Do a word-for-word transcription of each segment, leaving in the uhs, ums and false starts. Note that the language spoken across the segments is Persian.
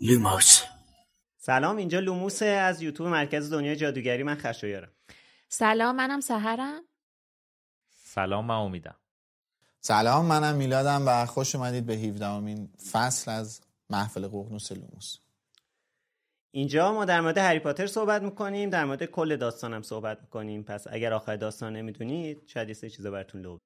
لوموس. سلام، اینجا لوموسه از یوتیوب مرکز دنیای جادوگری. من خشایارم. سلام، منم سحرم. سلام، من امیدم. سلام، منم میلادم و خوش اومدید به هفدهمین فصل از محفل ققنوس لوموس. اینجا ما در مورد هری پاتر صحبت میکنیم، در مورد کل داستانم صحبت میکنیم. پس اگر آخر داستان نمیدونید شاید یه سری چیزا براتون لو.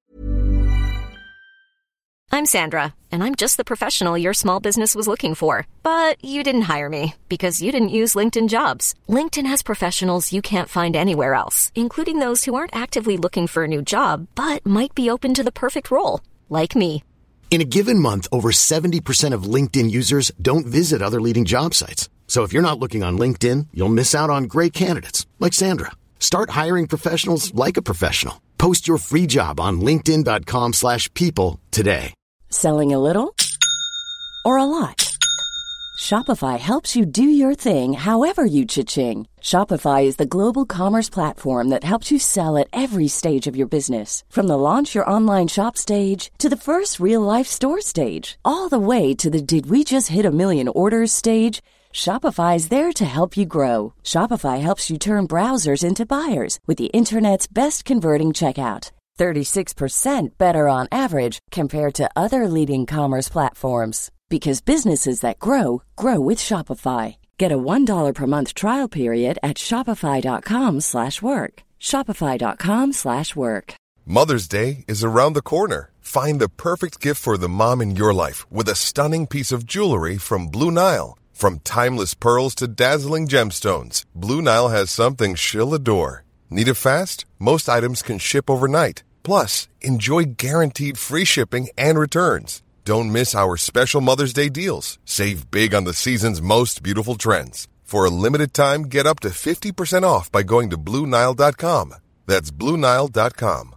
I'm Sandra, and I'm just the professional your small business was looking for. But you didn't hire me because you didn't use LinkedIn Jobs. LinkedIn has professionals you can't find anywhere else, including those who aren't actively looking for a new job, but might be open to the perfect role, like me. In a given month, over seventy percent of LinkedIn users don't visit other leading job sites. So if you're not looking on LinkedIn, you'll miss out on great candidates, like Sandra. Start hiring professionals like a professional. Post your free job on linkedin.com slash people today. Selling a little or a lot? Shopify helps you do your thing however you cha-ching. Shopify is the global commerce platform that helps you sell at every stage of your business. From the launch your online shop stage to the first real-life store stage, all the way to the did we just hit a million orders stage. Shopify is there to help you grow. Shopify helps you turn browsers into buyers with the internet's best converting checkout. thirty-six percent better on average compared to other leading commerce platforms. Because businesses that grow, grow with Shopify. Get a one dollar per month trial period at shopify.com slash work. Shopify.com slash work. Mother's Day is around the corner. Find the perfect gift for the mom in your life with a stunning piece of jewelry from Blue Nile. From timeless pearls to dazzling gemstones, Blue Nile has something she'll adore. Need it fast? Most items can ship overnight. Plus, enjoy guaranteed free shipping and returns. Don't miss our special Mother's Day deals. Save big on the season's most beautiful trends. For a limited time, get up to fifty percent off by going to blue nile dot com. That's blue nile dot com.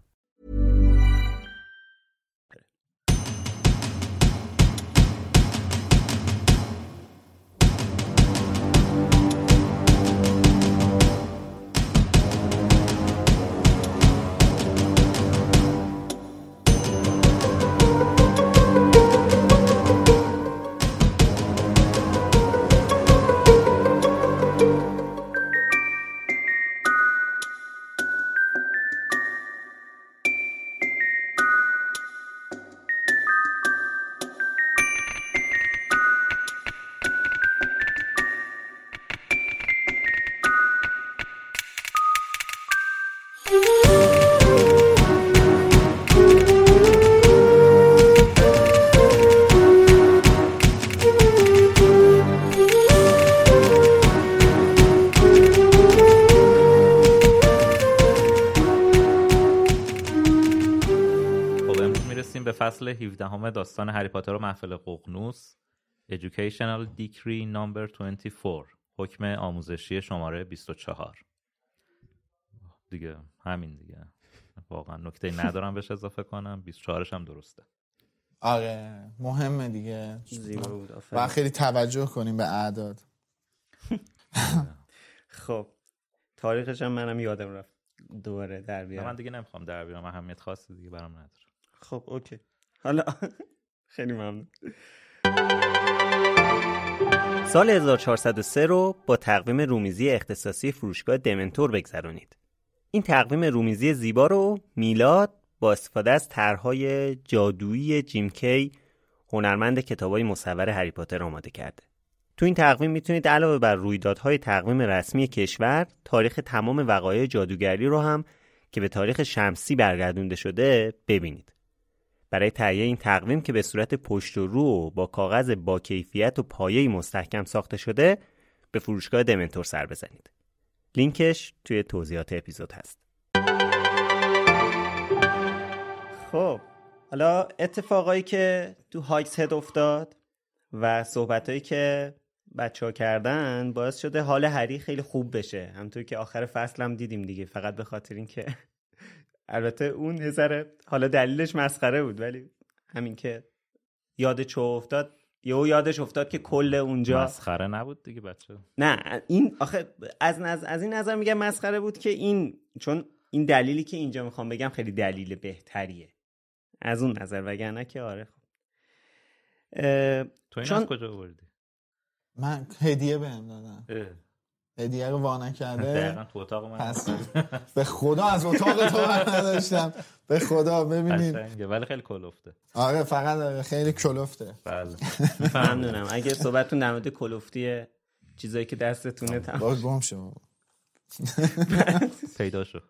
فصل هفدهم داستان هری پاتر و محفل ققنوس. Educational Decree نمبر بیست و چهار، حکم آموزشی شماره بیست و چهار. دیگه همین دیگه، واقعا نکته ندارم بهش اضافه کنم. بیست و چهارش هم درسته. آره مهمه دیگه و خیلی توجه کنیم به اعداد. خب تاریخش هم منم یادم رفت دوباره در بیارم. من دیگه نمیخوام در بیارم، اهمیت خاصی دیگه برام نداره. خب اوکی، حالا خیلی ممنون. سال هزار و چهارصد و سه رو با تقویم رومیزی اختصاصی فروشگاه دمنتور بگذرونید. این تقویم رومیزی زیبا رو میلاد با استفاده از طرح‌های جادویی جیم کی، هنرمند کتابای مصور هری پاتر، آماده کرده. تو این تقویم میتونید علاوه بر رویدادهای تقویم رسمی کشور، تاریخ تمام وقایع جادوگری رو هم که به تاریخ شمسی برگردونده شده ببینید. برای تهیه این تقویم که به صورت پشت و رو و با کاغذ با کیفیت و پایه‌ای مستحکم ساخته شده، به فروشگاه دمنتور سر بزنید. لینکش توی توضیحات اپیزود هست. خب حالا اتفاقایی که تو هاگز هد افتاد و صحبتایی که بچه‌ها کردن باعث شده حال هری خیلی خوب بشه. همونطور که آخر فصل هم دیدیم دیگه، فقط به خاطر این که البته اون یه ذره حالا دلیلش مسخره بود، ولی همین که یاد چو افتاد، یهو یادش افتاد که کل اونجا مسخره نبود دیگه بچه. نه این آخه از نظر از این نظر میگم مسخره بود که این، چون این دلیلی که اینجا میخوام بگم خیلی دلیل بهتریه از اون نظر، وگرنه که آره خب تو این چون... از کجا آوردی؟ من هدیه بهم دادن. هدیه رو وا نکرده. دقیقاً تو اتاق من. پس به خدا از اتاق تو من نداشتم. به خدا ببینید. ولی خیلی کلفته. آره فقط خیلی کلفته. بله. ممنونم. اگه صحبتتون در مورد کلفتیه چیزایی که دستتونه تمام. باز گم شو. پیدا شو.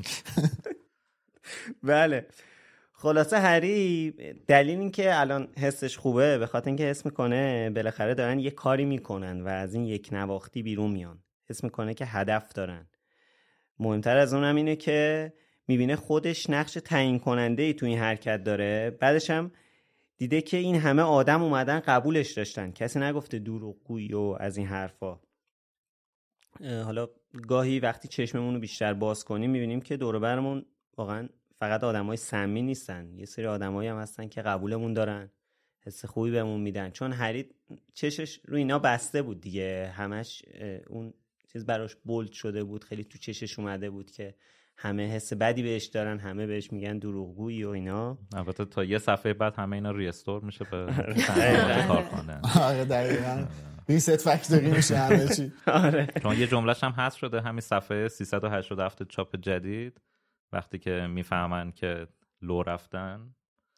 بله. خلاصه هری دلیل این که الان حسش خوبه به خاطر اینکه حس میکنه بالاخره دارن یه کاری میکنن و از این یک نواختی بیرون میان. حس میکنه که هدف دارن. مهمتر از اونم اینه که میبینه خودش نقش تعیین کننده ای تو این حرکت داره. بعدش هم دیده که این همه آدم اومدن قبولش داشتن، کسی نگفته دروغگویی و از این حرفا. حالا گاهی وقتی چشممون رو بیشتر باز کنیم میبینیم که دور و برمون واقعا فقط آدمای سمی نیستن، یه سری آدمایی هم هستن که قبولمون دارن، حس خوبی بهمون میدن. چون هری چشش رو اینا بسته بود دیگه، همش اون چیز براش بولد شده بود، خیلی تو چشش اومده بود که همه حس بدی بهش دارن، همه بهش میگن دروغگویی و اینا. البته تا یه صفحه بعد همه اینا ریستور میشه به کارخانه. آره دقیقاً ریست فکتوری میشه همه چی. آره چون یه جملهش هم حذف شده همین صفحه سیصد و هشتاد و هفت چاپ جدید، وقتی که میفهمن که لو رفتن،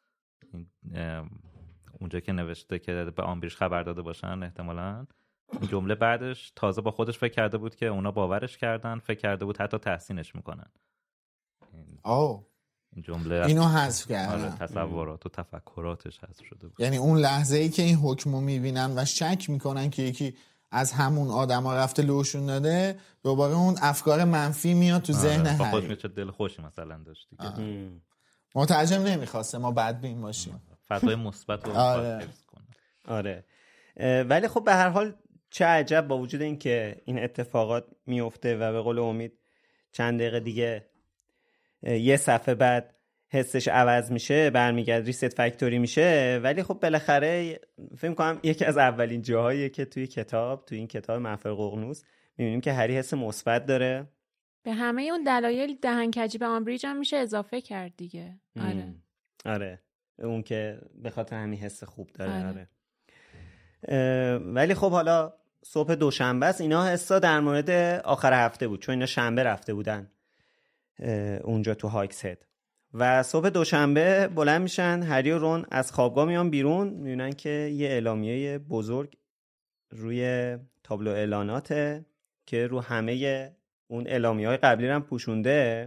اونجا که نوشته که به آمبریج خبر داده باشن احتمالاً، این جمله بعدش تازه با خودش فکر کرده بود که اونا باورش کردن، فکر کرده بود حتی تحسینش میکنن. آه این جمله اینو حذف کردن. آره تصورات و تفکراتش حذف شده بود. یعنی اون لحظه ای که این حکمو میبینن و شک میکنن که یکی از همون آدما رفته لوشون داده، دوباره اون افکار منفی میاد تو ذهن هری. خوش میشه، دل خوشی مثلا داشت دیگه. مترجم نمیخواسته ما بدبین باشیم، فضای مثبت رو حفظ کنه. آره ولی خب به هر حال چه عجب با وجود این که این اتفاقات میفته و به قول امید چند دقیقه دیگه یه صفحه بعد حسش عوض میشه، برمیگرد ریست فکتوری میشه، ولی خب بالاخره فکر کنم یکی از اولین جاهاییه که توی کتاب توی این کتاب محفل ققنوس میبینیم که هری حس مثبت داره. به همه اون دلایل دهنکجی به آمبریج هم میشه اضافه کرد دیگه. آره آره اون که به خاطر همین حس خوب داره. آره, آره. ولی خب حالا صبح دوشنبه است، اینا حسا در مورد آخر هفته بود چون اینا شنبه رفته بودن اونجا تو هاکسهد و صبح دوشنبه بلند میشن، هری و رون از خوابگاه میان بیرون، میبینن که یه اعلامیه بزرگ روی تابلو اعلاناته که رو همه اون اعلامیه‌های قبلی هم پوشونده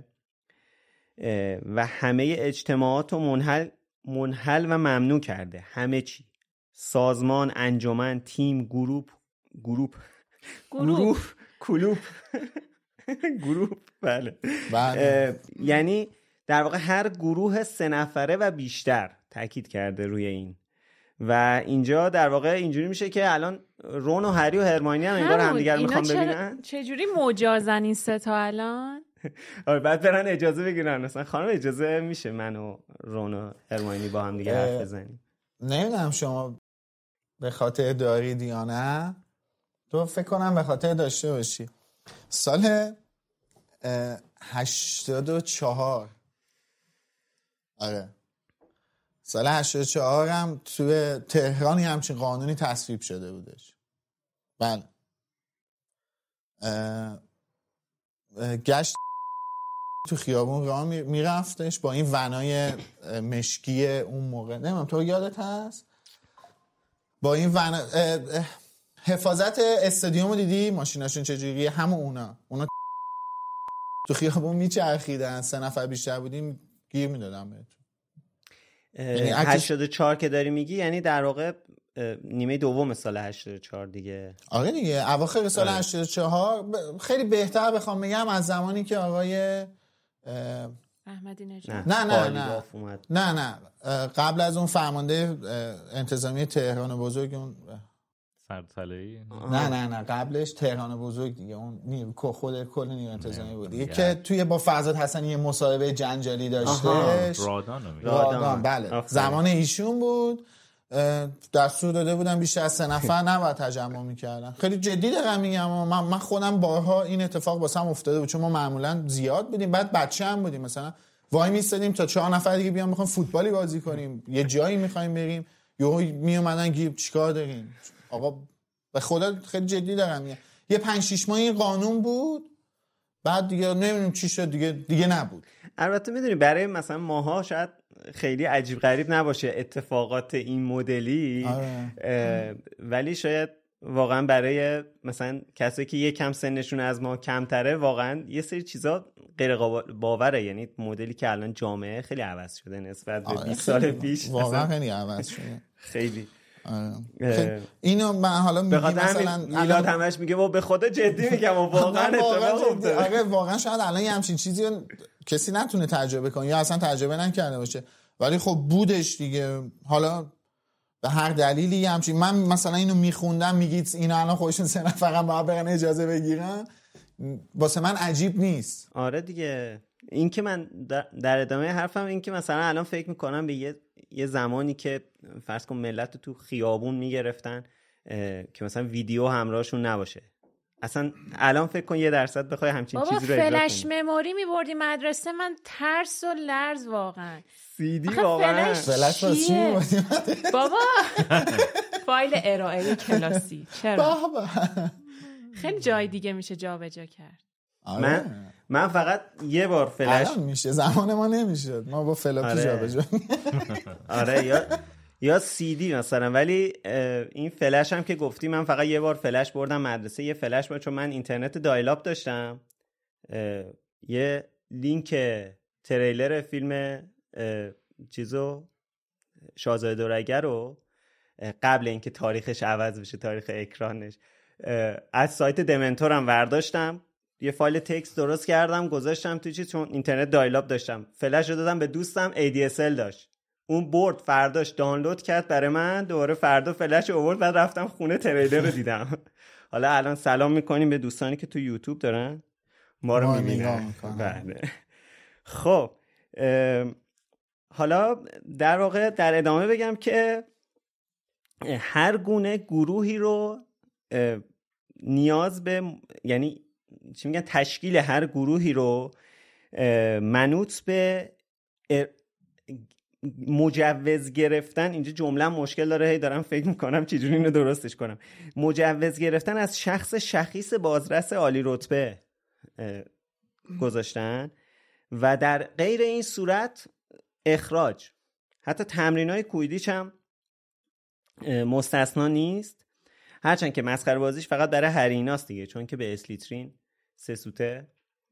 و همه اجتماعات رو منحل منحل و ممنوع کرده، همه چی، سازمان، انجمن، تیم، گروپ گروپ گروپ کلوب گروپ بله, بله. یعنی در واقع هر گروه سه نفره و بیشتر، تاکید کرده روی این. و اینجا در واقع اینجوری میشه که الان رون و هری و هرماینی هم انگار همدیگر میخوان ببینن. چجوری مجازن این سه تا الان؟ آره بعد برن اجازه بگیرن، مثلا خانم اجازه میشه من و رون و هرماینی با هم دیگه حرف بزنیم؟ نمیدونم شما به خاطر دارید یا نه، تو فکر کنم به خاطر داشته باشی. سال هشتاد و چهار آره سال هشتاد و چهار هم توی تهرانی همچین قانونی تصویب شده بودش. بله گشت تو خیابون راه میرفتش با این ونای مشکی اون موقع، نمیدونم تو یادت هست؟ با این ون حفاظت استادیومو دیدی ماشیناشون چجوریه؟ همون اونا اونا تو خیابون میچرخیدن، سه نفر بیشتر بودیم گیر میدادم بهتون. یعنی هشتاد و چهار که داری میگی یعنی در واقع نیمه دوم سال هشتاد و چهار دیگه. آره دیگه اواخر سال آره. هشتاد و چهار خیلی بهتر بخوام بگم از زمانی که آقای احمدی نژاد نه نه نه نه نه قبل از اون فرمانده انتظامی تهران بزرگ اون سردطلعی نه نه نه قبلش تهران بزرگ دیگه، اون نیر خود کل نیرو انتظامی بود دیگه که توی با فرزاد حسنی یه مصاحبه جنجالی داشتهش. رادان رادان بله آفره. زمان ایشون بود، دستور داده بودن بیشتر از سه نفر نباید تجمع میکردن. خیلی جدی دارم میگم، من من خودم بارها این اتفاق واسم افتاده بود چون ما معمولا زیاد بودیم، بعد بچه هم بودیم، مثلا وای میستادیم تا چهار نفر دیگه بیان میخوام فوتبالی بازی کنیم، یه جایی میخوایم بریم، یهو می اومدن گیر چیکار داریم آقا به خدا خیلی جدی دارم میگم. یه پنج شش ماه این قانون بود، بعد دیگه نمیدونم چی شد، دیگه دیگه نبود. البته میدونی برای مثلا ماها شاید خیلی عجیب غریب نباشه اتفاقات این مدلی، آره. ولی شاید واقعا برای مثلا کسایی که یک کم سنشون از ما کمتره واقعا یه سری چیزا غیر باوره. یعنی مدلی که الان جامعه خیلی عوض شده نسبت به بیست سال پیش، واقعا خیلی عوض شده خیلی. آره. اینو من حالا میگم مثلا میلاد همش میگه با به خدا جدی میگم و واقعا اتفاق افتاده. آره واقعا شاید الان یه همچین چیزی کسی نتونه تجربه کنه یا اصلا تجربه نکرده باشه، ولی خب بودش دیگه. حالا به هر دلیلی یه همچین، من مثلا اینو میخوندم میگید اینا الان خودشون سه نفر باید برن اجازه بگیرن، واسه من عجیب نیست. آره دیگه. این که من در ادامه حرفم این که مثلا الان فکر میکنم به یه یه زمانی که فرض کن ملت تو خیابون میگرفتن که مثلا ویدیو همراهشون نباشه، اصلا الان فکر کن یه درصد بخوای همچین چیزی رو اجرا کنی. بابا فلش مموری میبردی مدرسه، من ترس و لرز واقعا. سی دی واقعا فلش واسه چی میبردی؟ بابا فایل ارائه کلاسی. چرا؟ بابا خیلی جای دیگه میشه جابجا کرد. من من فقط یه بار فلش الان میشه، زمان ما نمیشه، ما با فلاپی جابجا. آره یا یا سی دی مثلا. ولی این فلش هم که گفتی، من فقط یه بار فلش بردم مدرسه، یه فلش بود چون من اینترنت دایل آپ داشتم. یه لینک تریلر فیلم چیزو شاهزاده دورگر رو قبل اینکه تاریخش عوض بشه، تاریخ اکرانش، از سایت دمنتور هم برداشتم، یه فایل تکست درست کردم گذاشتم توی چیز، چون اینترنت دایل آپ داشتم. فلش رو دادم به دوستم، ای دی اس ال داشت، اون برد فرداش دانلود کرد برای من، دوباره فردا فلش رو آورد، بعد رفتم خونه تریلر رو دیدم. حالا الان سلام میکنیم به دوستانی که تو یوتیوب دارن ما رو میبینن. بله. خب حالا در واقع در ادامه بگم که هر گونه گروهی رو نیاز به، یعنی چی میگن، تشکیل هر گروهی رو منوط به مجوز گرفتن، اینجا جمله مشکل داره، هی دارم فکر میکنم چجوری اینو درستش کنم، مجوز گرفتن از شخص شخیص بازرس عالی رتبه گذاشتن و در غیر این صورت اخراج. حتی تمرینای کویدیچ هم مستثنا نیست، هرچند که مسخره بازیش فقط برای هریناست دیگه، چون که به اسلیترین سه سوته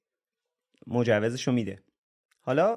مجوزشو میده. حالا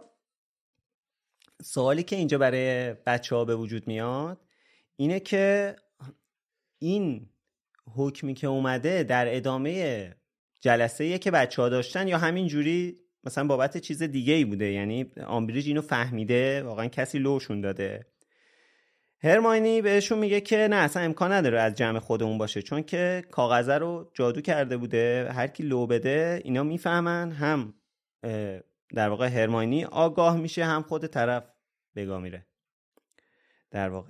سوالی که اینجا برای بچه ها به وجود میاد اینه که این حکمی که اومده در ادامه جلسه‌ای که بچه ها داشتن یا همین جوری مثلا بابت چیز دیگه ای بوده، یعنی آمبریج اینو فهمیده، واقعا کسی لوشون داده. هرماینی بهشون میگه که نه اصلا امکان نداره از جمع خودمون باشه، چون که کاغذه رو جادو کرده بوده، هر کی لو بده اینا میفهمن، هم در واقع هرماینی آگاه میشه، هم خود طرف بگاه میره در واقع.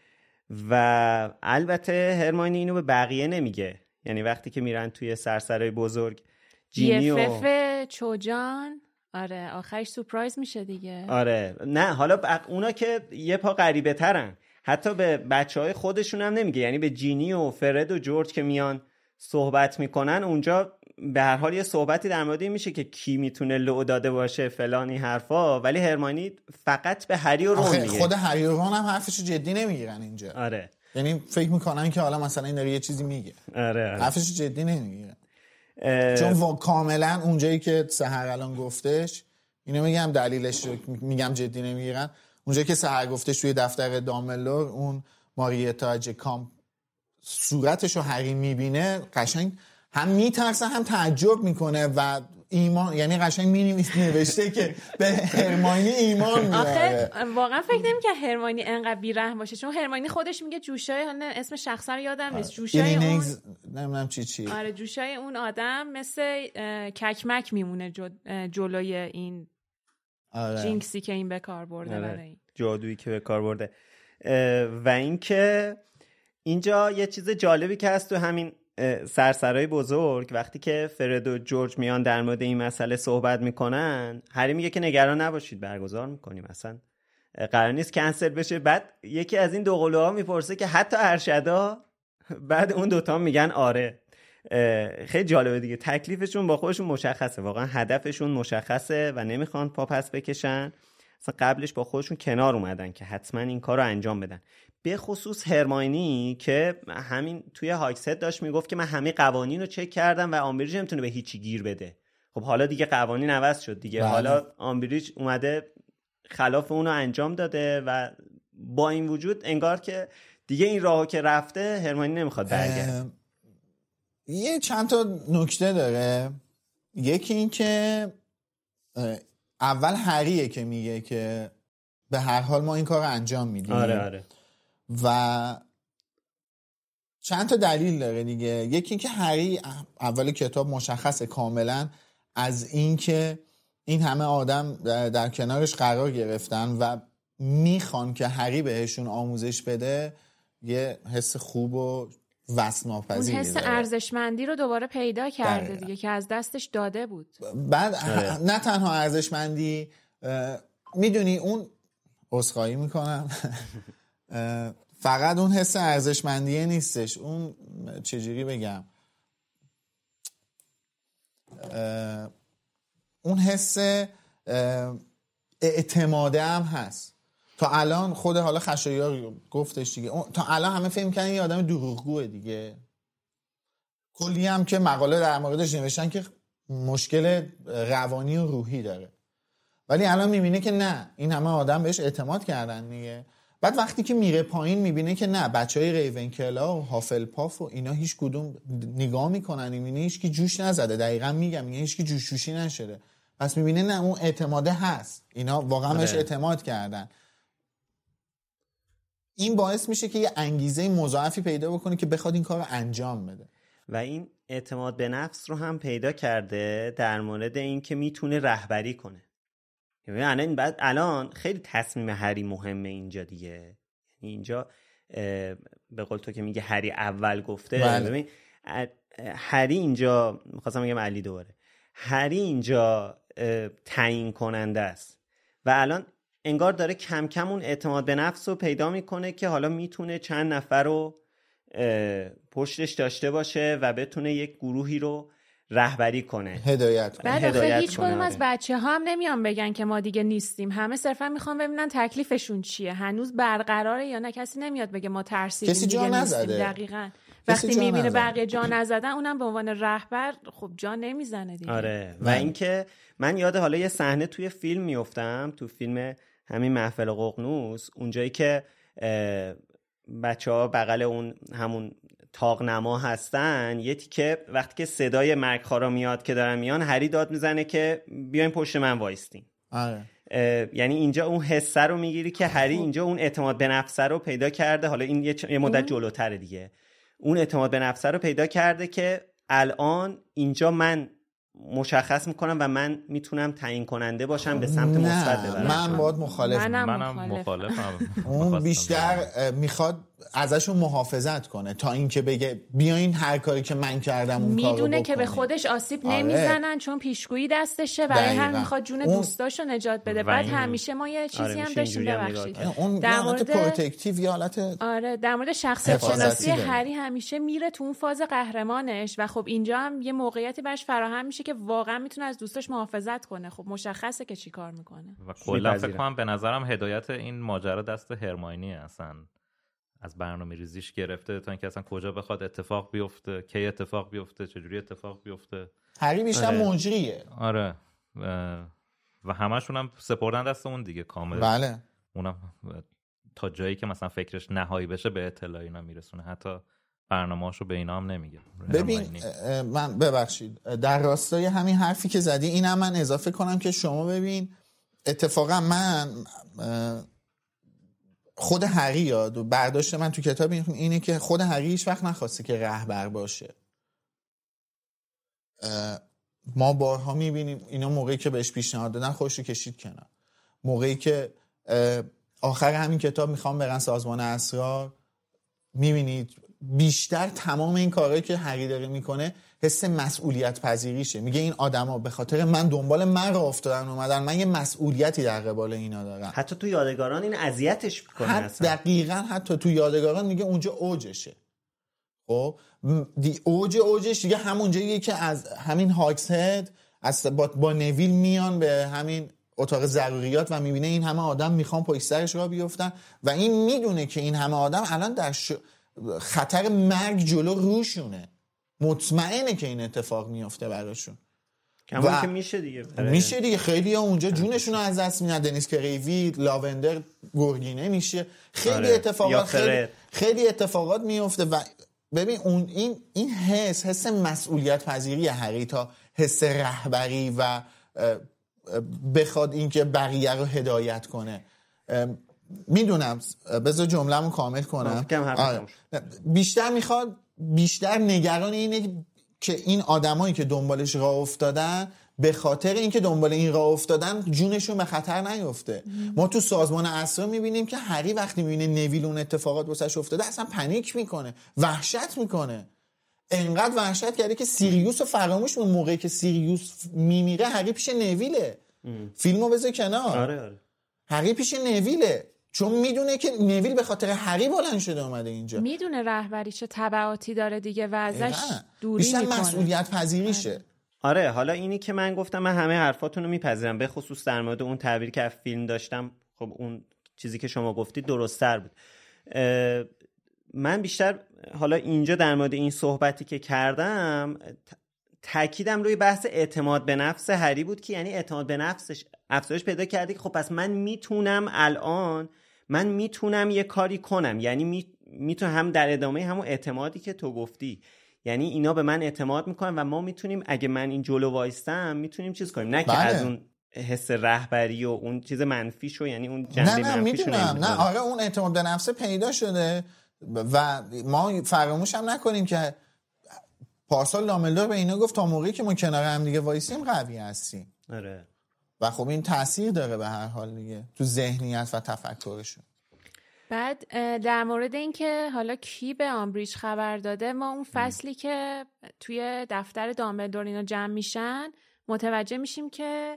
و البته هرماینی اینو به بقیه نمیگه، یعنی وقتی که میرن توی سرسرای بزرگ جینی و بیفف چوجان، آره آخرش سورپرایز میشه دیگه. آره نه حالا بق... اونا که یه پا غریبه ترن، حتی به بچه های خودشون هم نمیگه، یعنی به جینی و فرد و جورج که میان صحبت میکنن اونجا به هر حال یه صحبتی در مورد این میشه که کی میتونه لو داده باشه فلانی حرفا، ولی هرماینی فقط به هری و رون میگه. خود هری و رون هم حرفشو جدی نمیگیرن اینجا. آره یعنی فکر میکنن که حالا مثلا این داره یه چیزی میگه. آره, آره. حرفشو جدی نمیگیرن. اه... چون وا... کاملا اونجایی که سحر الان گفتش، اینو میگم دلیلش رو میگم جدی نمیگیرن، اونجایی که سحر گفتش توی دفتر دامبلدور اون ماریتا جکام صورتشو هری میبینه، قشنگ هم میترسه هم تعجب میکنه و ایمان، یعنی قشنگ مینوشته که به هرماینی ایمان میاره. آخه واقعا فکر نمی که هرماینی انقدر بی‌رحم باشه، چون هرماینی خودش میگه جوشای، اسم شخصا رو یادم نیست، جوشای اون نمیدونم چی چی آره جوشای اون آدم مثل ککمک میمونه جو... جلوی این آره. جینکسی که این به کار برده آره. برای این جادویی که به کار برده. و اینکه اینجا یه چیز جالبی که هست تو همین سرسرای بزرگ، وقتی که فرد و جورج میان در مورد این مسئله صحبت میکنن، هری میگه که نگران نباشید برگزار میکنیم، اصلا قرار نیست کنسل بشه. بعد یکی از این دو قلوها میپرسه که حتی ارشدا بعد اون دوتا میگن آره. خیلی جالبه دیگه، تکلیفشون با خودشون مشخصه، واقعا هدفشون مشخصه و نمیخوان پا پس بکشن. اصلا قبلش با خودشون کنار اومدن که حتما این کار رو انجام بدن. به خصوص هرماینی که همین توی هاگست داشت میگفت که من همه قوانین رو چک کردم و آمبریج نمیتونه به هیچی گیر بده. خب حالا دیگه قوانین عوض شد دیگه. بله. حالا آمبریج اومده خلاف اونو انجام داده و با این وجود انگار که دیگه این راهو که رفته هرماینی نمیخواد برگرده. یه چند تا نکته داره. یکی این که اول هریه که میگه که به هر حال ما این کار رو انجام میدیم. آره آره. و چند تا دلیل داره دیگه. یکی این که هری اول کتاب مشخصه کاملا از این که این همه آدم در کنارش قرار گرفتن و میخوان که هری بهشون آموزش بده، یه حس خوب و وصف‌ناپذیری اون حس ارزشمندی رو دوباره پیدا کرده دقیقا. دیگه که از دستش داده بود. بعد نه تنها ارزشمندی، میدونی اون عذرخواهی میکنم فقط اون حس ارزشمندیه نیستش، اون چجوری بگم، اون حس اعتماده هم هست. تا الان خود حالا خشایار گفتش دیگه، تا الان همه فکر می‌کنن یه آدم دروغگوئه دیگه. کلی هم که مقاله در موردش نوشتن که مشکل روانی و روحی داره، ولی الان میبینه که نه، این همه آدم بهش اعتماد کردن دیگه. بعد وقتی که میره پایین میبینه که نه، بچهای ریونکلا و هافلپاف و اینا هیچ کدوم نگاه میکنن، میبینه هیچ کی جوش نزده. دقیقاً میگم، میگه هیچ کی جوش جوشی نشده. پس میبینه نه، اون اعتماده هست، اینا واقعا بهش اعتماد کردن. این باعث میشه که یه انگیزه مضاعفی پیدا بکنه که بخواد این کار رو انجام بده. و این اعتماد به نفس رو هم پیدا کرده در مورد این که میتونه رهبری کنه. یعنی الان بعد الان خیلی تصمیم هری مهمه اینجا دیگه. یعنی اینجا به قول تو که میگه هری اول گفته، ببین هری اینجا می‌خواستم بگم علی دوباره، هری اینجا تعیین کننده است و الان انگار داره کم کم اون اعتماد به نفس رو پیدا میکنه که حالا میتونه چند نفر رو پشتش داشته باشه و بتونه یک گروهی رو رهبری کنه، هدایت کنه. بعد آخه هیچ کدوم از بچه ها هم نمیان بگن که ما دیگه نیستیم، همه صرفا میخوان ببینن تکلیفشون چیه، هنوز برقراره یا نه. کسی نمیاد بگه ما ترسیدیم کسی دیگه جا نیستیم. نزده. دقیقاً وقتی میبینه بقیه جا نزدن، اونم به عنوان رهبر خب جا نمیزنه دیگه. آره. و اینکه من یاد حالا یه صحنه توی فیلم میافتم، تو فیلم همین محفل ققنوس، اونجایی که بچه‌ها بغل اون همون تاقنما هستن، یه تیکه وقتی که صدای مرگخوارا میاد که دارن میان، هری داد میزنه که بیاین پشت من وایستین. آره. یعنی اینجا اون حسه رو میگیری که هری اینجا اون اعتماد به نفس رو پیدا کرده. حالا این یه, چ... یه مدت جلوتره دیگه، اون اعتماد به نفس رو پیدا کرده که الان اینجا من مشخص میکنم و من میتونم تعیین کننده باشم به سمت مثبت ببرم. من باید مخالفم. منم مخالفم. اون بیشتر میخواد ازشون محافظت کنه تا اینکه بگه بیاین هر کاری که من کردم اون کارو بکنه. میدونه که به خودش آسیب آره. نمیزنن چون پیشگویی دستشه، برای هم میخواد جون اون... دوستاشو نجات بده. بعد همیشه ما یه چیزی آره هم داشتیم ببخشید اون در مورد پروتکتیو یا حالت آره در مورد شخصیت شناسی هری همیشه میره تو اون فاز قهرمانش و خب اینجا هم یه موقعیتی براش فراهم میشه که واقعا میتونه از دوستاش محافظت کنه. خب مشخصه که چیکار میکنه. و کلا فکر کنم به نظرم هدایت این ماجرا دست هرماینی اصلا، از برنامه ریزیش گرفته تا اینکه اصلا کجا بخواد اتفاق بیفته، کی اتفاق بیفته، چجوری اتفاق بیفته. هری بیشتر آره. مجریه. آره و همشون هم سپردن دست اون دیگه کامل. بله. اونم تا جایی که مثلا فکرش نهایی بشه به اطلاعی نمیرسونه، حتی برنامه‌اشو به اینا هم نمیگه. ببین من ببخشید در راستای همین حرفی که زدی اینم من اضافه کنم که شما ببین اتفاقا من خود هری یاد و برداشت من تو کتاب اینه که خود هری هیچ وقت نخواسته که رهبر باشه. ما بارها میبینیم اینا موقعی که بهش پیشنهاد دادن خودش رو کشید کنار. موقعی که آخر همین کتاب میخوام برن سازمان اسرار، میبینید بیشتر تمام این کارهایی که هری داره میکنه حس مسئولیت پذیریشه. میگه این آدما به خاطر من دنبال من راه افتادن اومدن، من یه مسئولیتی در قبال اینا دارم. حتی تو یادگاران این اذیتش میکنه. دقیقاً حتی تو یادگاران میگه اونجا اوجشه. خب دی اوج اوجش دیگه همونجاییه که از همین هاکسهد از با, با نویل میان به همین اتاق ضروریات و میبینه این همه آدم میخوان پشت سرش را بیفتن و این میدونه که این همه آدم الان در ش... خطر مرگ جلو روشونه، مطمئنه که این اتفاق میفته براشون. کمان که میشه دیگه میشه دیگه خیلی ها اونجا جونشون رو از دست میدن. دنیس کریوی، لاوندر، گورگینه میشه خیلی آره. اتفاقات خیلی, خیلی اتفاقات میفته و ببین اون این این حس حس مسئولیت پذیری هری تا حس رهبری و بخواد اینکه بقیه رو هدایت کنه. میدونم بذار جمله‌مو کامل کنم. آره. بیشتر میخواد بیشتر نگران اینه که این آدمایی که دنبالش راه افتادن به خاطر اینکه دنبال این راه افتادن جونشون به خطر نیفته. ما تو سازمان اسرار میبینیم که هری وقتی میبینه نویل اون اتفاقات واسش افتاده اصلا پنیک میکنه، وحشت میکنه، انقدر وحشت کرده که سیریوس رو فراموش اون موقعی که سیریوس میمیره هری پیش نویله. فیلمو بذار کنار. آره آره. هری پیش نویله چون میدونه که نویل به خاطر هری بلند شده اومده اینجا. میدونه رهبری چه تبعاتی داره دیگه و ازش دوری میکنه. بیشتر مسئولیت پذیریشه. آره حالا اینی که من گفتم من همه حرفاتون رو میپذیرم، به خصوص در مورد اون تعبیری که از فیلم داشتم. خب اون چیزی که شما گفتید درست‌تر بود. من بیشتر حالا اینجا در مورد این صحبتی که کردم تاکیدم روی بحث اعتماد به نفس هری بود که یعنی اعتماد به نفسش افزایش پیدا کرده که خب پس من میتونم الان من میتونم یه کاری کنم، یعنی می... میتونم هم در ادامه همون اعتمادی که تو گفتی، یعنی اینا به من اعتماد میکنن و ما میتونیم اگه من این جلو وایستم میتونیم چیز کنیم، نه که بله. از اون حس رهبری و اون چیز منفیشو یعنی اون جنبه نه نه منفیشو میدونم نه آره اون اعتماد به نفس پیدا شده و ما فراموش هم نکنیم که پارسال دامبلدور به اینا گفت تا موقعی که ما کنار هم دیگه وایسیم قوی هستیم. آره. و خب این تاثیر داره به هر حال دیگه تو ذهنیت و تفکرشون. بعد در مورد این که حالا کی به آمبریج خبر داده، ما اون فصلی که توی دفتر دامبلدور اینا جمع میشن متوجه میشیم که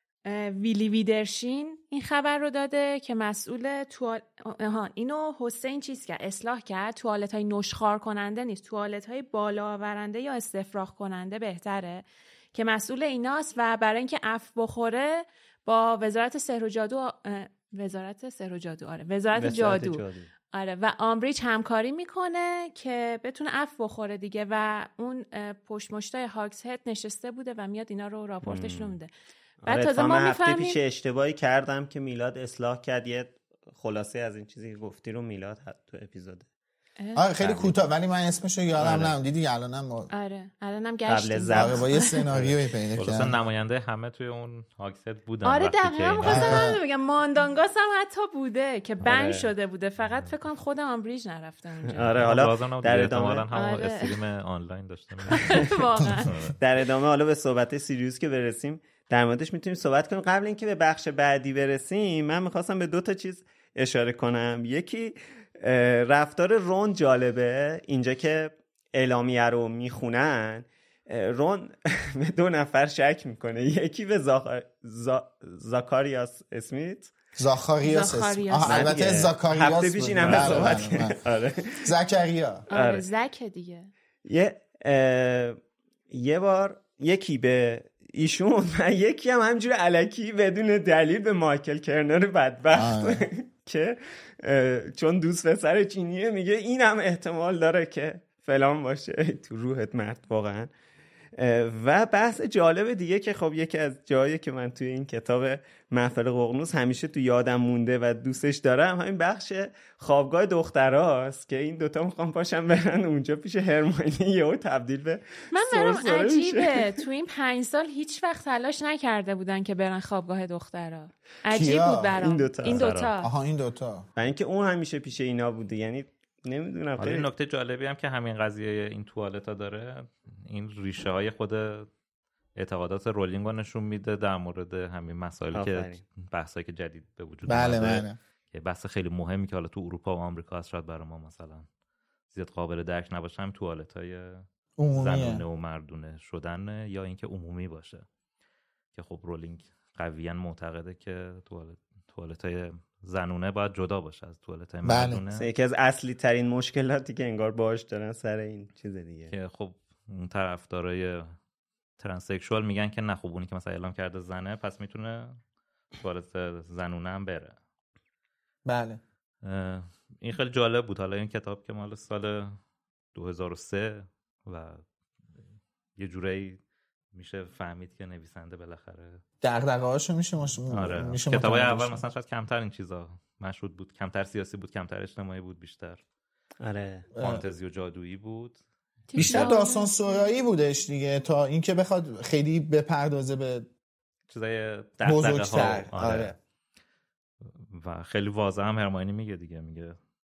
ویلی ویدرشین این خبر رو داده که مسئول توال... آها اینو حسین چیز کرد اصلاح کرد، توالت های نشخوار کننده نیست، توالت های بالا آورنده یا استفراغ کننده بهتره، که مسئول ایناست و برای اینکه عفو بخوره با وزارت سحر و جادو وزارت سحر و جادو آره وزارت, وزارت جادو. جادو آره و آمبریج همکاری میکنه که بتونه عفو بخوره دیگه و اون پشت مشتای هاکسهد نشسته بوده و میاد اینا رو راپورتش رو میده. بعد آره تا ما هفته پیش اشتباهی کردم که میلاد اصلاح کرد، یه خلاصه از این چیزی که گفتی رو میلاد تو اپیزود آره خیلی کوتاه ولی من اسمشو یادم آره. نمیاد دیدی الانم آره الانم گشتیم آره با یه سناریویی پیدا کردم. خلاص نماینده همه توی اون هاکسد بودن. آره دقیقاً می‌خواستم بگم ماندانگاس هم حتی بوده که بند آره. شده بوده، فقط فکر کنم خود آمبریج نرفته اونجا. آره حالا در ادامه هم آره. استریم آنلاین داشتم واقعا. در ادامه حالا به صحبت سیریوس که برسیم در موردش میتونیم صحبت کنیم. قبل اینکه به بخش بعدی برسیم من می‌خواستم به دو تا چیز اشاره کنم. یکی رفتار رون جالبه اینجا که اعلامیه رو میخونن. رون به دو نفر شک میکنه، یکی به زاخ... زا... زاکاریاس اسمیت زاخاریاس اسمیت البته زاکاریاس هفته پیش اینم به صحبت کرد. آره زکریا آره زک دیگه. یه اه... یه بار یکی به ایشون و یکی هم همجور الکی بدون دلیل به مایکل کرنر بدبخت که چون دوست پسر چینیه میگه این هم احتمال داره که فلان باشه. تو روحت مرد واقعا. و بحث جالب دیگه که خب یکی از جایی که من توی این کتاب محفل ققنوس همیشه تو یادم مونده و دوستش دارم همین بخش خوابگاه دختراست که این دوتا میخوام پاشم برن اونجا پیش هرمیونی یهو تبدیل به من برام عجیبه تو این پنج سال هیچ وقت تلاش نکرده بودن که برن خوابگاه دخترا. عجیب بود برام. این دوتا این دوتا آها این دوتا و اینکه اون همیشه پیش اینا بوده. یعنی نمیدونم. حالا این نکته جالبی هم که همین قضیه این توالتا داره این ریشه های خود اعتقادات رولینگ رو نشون میده در مورد همین مسائلی که بحثایی که جدید به وجود بله اومده. بله. یه بحث خیلی مهمی که حالا تو اروپا و آمریکا هست شاید برای ما مثلا زیاد قابل درک نباشه، هم توالتای زنونه و مردونه شدن یا اینکه عمومی باشه که خب رولینگ قویاً معتقده که توالت توالت‌های زنونه باید جدا باشه از توالت‌های بله. مردونه. یکی از اصلی ترین مشکلاتی که انگار باهاش دارن سر این چیز دیگه که خب اون طرفدارای ترانسکشوال میگن که نه، خب اونی که مثلا اعلام کرده زنه پس میتونه توالت زنونه هم بره. بله این خیلی جالب بود. حالا این کتاب که مال سال دو هزار و سه و یه جورایی میشه فهمید که نویسنده بالاخره دغدغه‌هاشو میشه مش... آره. میشه کتابای اول مثلا شاید کمتر این چیزا مشهود بود، کمتر سیاسی بود، کمتر اجتماعی بود، بیشتر آره فانتزی و جادویی بود، بیشتر داستان سرایی بودش دیگه تا اینکه بخواد خیلی بپردازه به چیزای بزرگتر. آره. آره. و خیلی واضح هم هرماینی میگه دیگه، میگه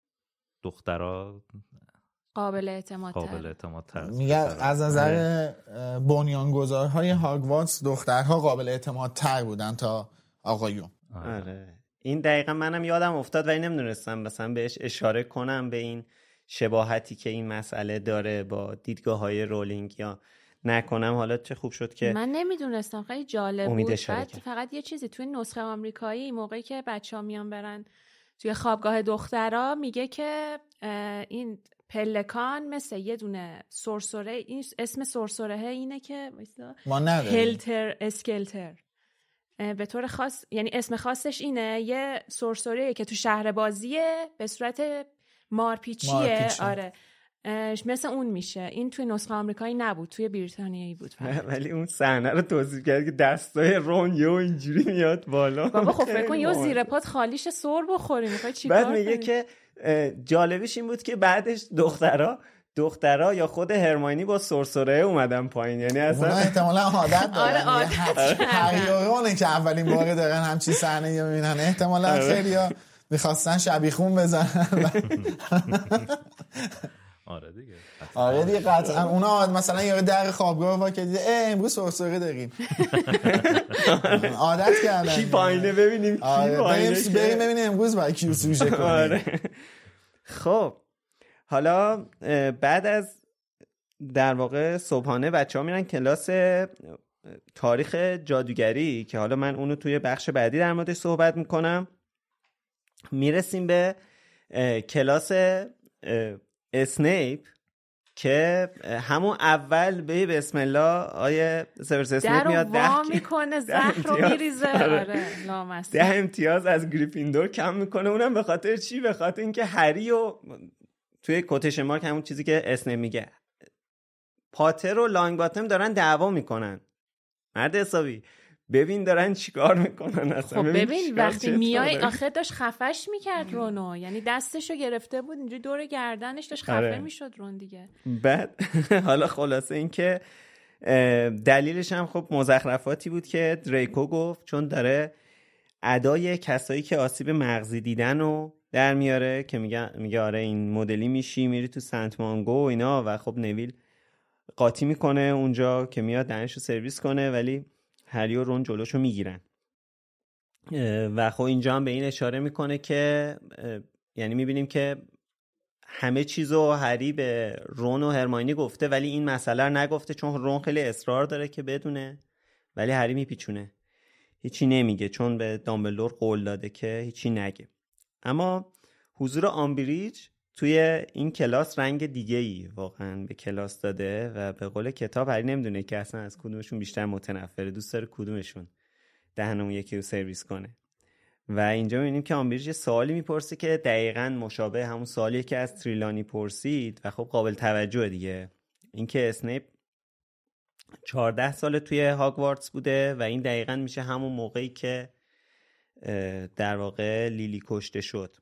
دخترها قابل اعتماد قابل اعتماد تر میگه از نظر بنیانگذارهای هاگوارتس دخترها قابل اعتماد تر بودن تا آقایون. آره این دقیقا منم یادم افتاد ولی نمیدونستم مثلا بهش اشاره کنم به این شباهتی که این مسئله داره با دیدگاه های رولینگ یا نکنم. حالا چه خوب شد که من نمیدونستم، خیلی جالب بود. بعد فقط یه چیزی توی نسخه آمریکایی موقعی که بچه‌ها میان برن توی خوابگاه دخترها میگه که این پلکان مثل یه دونه سورسوره، این اسم سورسوره اینه که ما نداریم هلتر اسکلتر به طور خاص، یعنی اسم خاصش اینه، یه سورسوره که تو شهر بازیه به صورت مارپیچیه. مارپیچی. آره مثل اون میشه. این توی نسخه آمریکایی نبود، توی بریتانیایی بود فقط. ولی اون صحنه رو توصیف کرد که دستای رون یه اینجوری میاد بالا. بابا خب فکر کن یه زیر پات خالیش سر بخوری، میخوای چیکار کنی؟ بعد میگه که جالبیش این بود که بعدش دخترها دخترها یا خود هرماینی با سرسره اومدن پایین، یعنی اصلا اونا احتمالاً عادت دارن. آره عادت هری و رونه که اولین بار دارن همچین صحنه‌ای رو میبینن، احتمالاً خیلی‌ها میخواستن شبیخون بزنن. آره دیگه آره دیگه قطعا اونا مثلا یه در خوابگاه وا که دیده امروز سرسره داریم عادت کردن کی پایینه ببینیم کی پایینه بریم ببینیم امروز با کی سوژه کنیم. آره. خب حالا بعد از در واقع صبحانه بچه‌ها میرن کلاس تاریخ جادوگری که حالا من اونو توی بخش بعدی در موردش صحبت میکنم. میرسیم به کلاس اسنیپ که همون اول به بسم الله آیه سیورس اسنیپ میاد ده میکنه زهر رو میریزه. آره لامصب ده امتیاز از گریفیندور کم میکنه. اونم به خاطر چی؟ به خاطر اینکه هری و توی کوتیشن مارک همون چیزی که اسنیپ میگه پاتر و لانگ باتم دارن دعوا میکنن. مرد حسابی ببین دارن چیکار میکنن اصلا. خب ببین وقتی میای آخه داشت خفش میکرد رونو، یعنی دستشو گرفته بود اینجوری دور گردنش داشت خفه آره. میشد رون دیگه. بعد حالا خلاصه این که دلیلش هم خب مزخرفاتی بود که دریکو گفت چون داره ادای کسایی که آسیب مغزی دیدن رو در میاره که میگه میگه آره این مدلی میشی میری تو سنت مانگو و اینا و خب نویل قاطی میکنه اونجا که میاد دهنشو سرویس کنه ولی هری و رون جلوشو میگیرن و خب اینجا هم به این اشاره میکنه که یعنی میبینیم که همه چیزو هری به رون و هرماینی گفته ولی این مسئله رو نگفته چون رون خیلی اصرار داره که بدونه ولی هری میپیچونه هیچی نمیگه چون به دامبلدور قول داده که هیچی نگه. اما حضور آمبریج توی این کلاس رنگ دیگه‌ای واقعا به کلاس داده و به قول کتاب هری نمیدونه که اصلا از کدومشون بیشتر متنفره، دوست داره کدومشون دهنمون یکی رو سرویس کنه. و اینجا می‌بینیم که آمبریج سوالی میپرسه که دقیقاً مشابه همون سوالیه که از تریلانی پرسید و خب قابل توجه دیگه، اینکه اسنیپ چهارده سال توی هاگوارتس بوده و این دقیقاً میشه همون موقعی که در واقع لیلی کشته شد.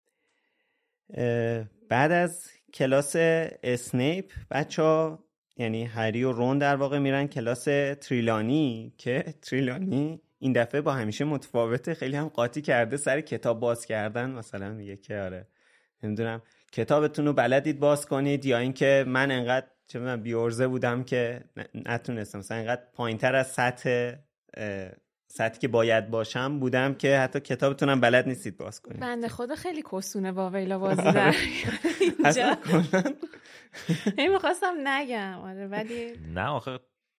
بعد از کلاس اسنیپ بچه‌ها یعنی هری و رون در واقع میرن کلاس تریلانی که تریلانی این دفعه با همیشه متفاوته، خیلی هم قاطی کرده سر کتاب باز کردن. مثلا میگه که آره نمیدونم کتابتون رو بلدید باز کنید یا اینکه من انقدر چه من بیورزه بودم که نتونستم، مثلا انقدر پایینتر از سطح سطحی که باید باشم بودم که حتی کتابتونم بلد نیستید باز کنید. بنده خدا خیلی کسونه با ویلا بازی در اینجا. این میخواستم نگم آره ولی نه آخه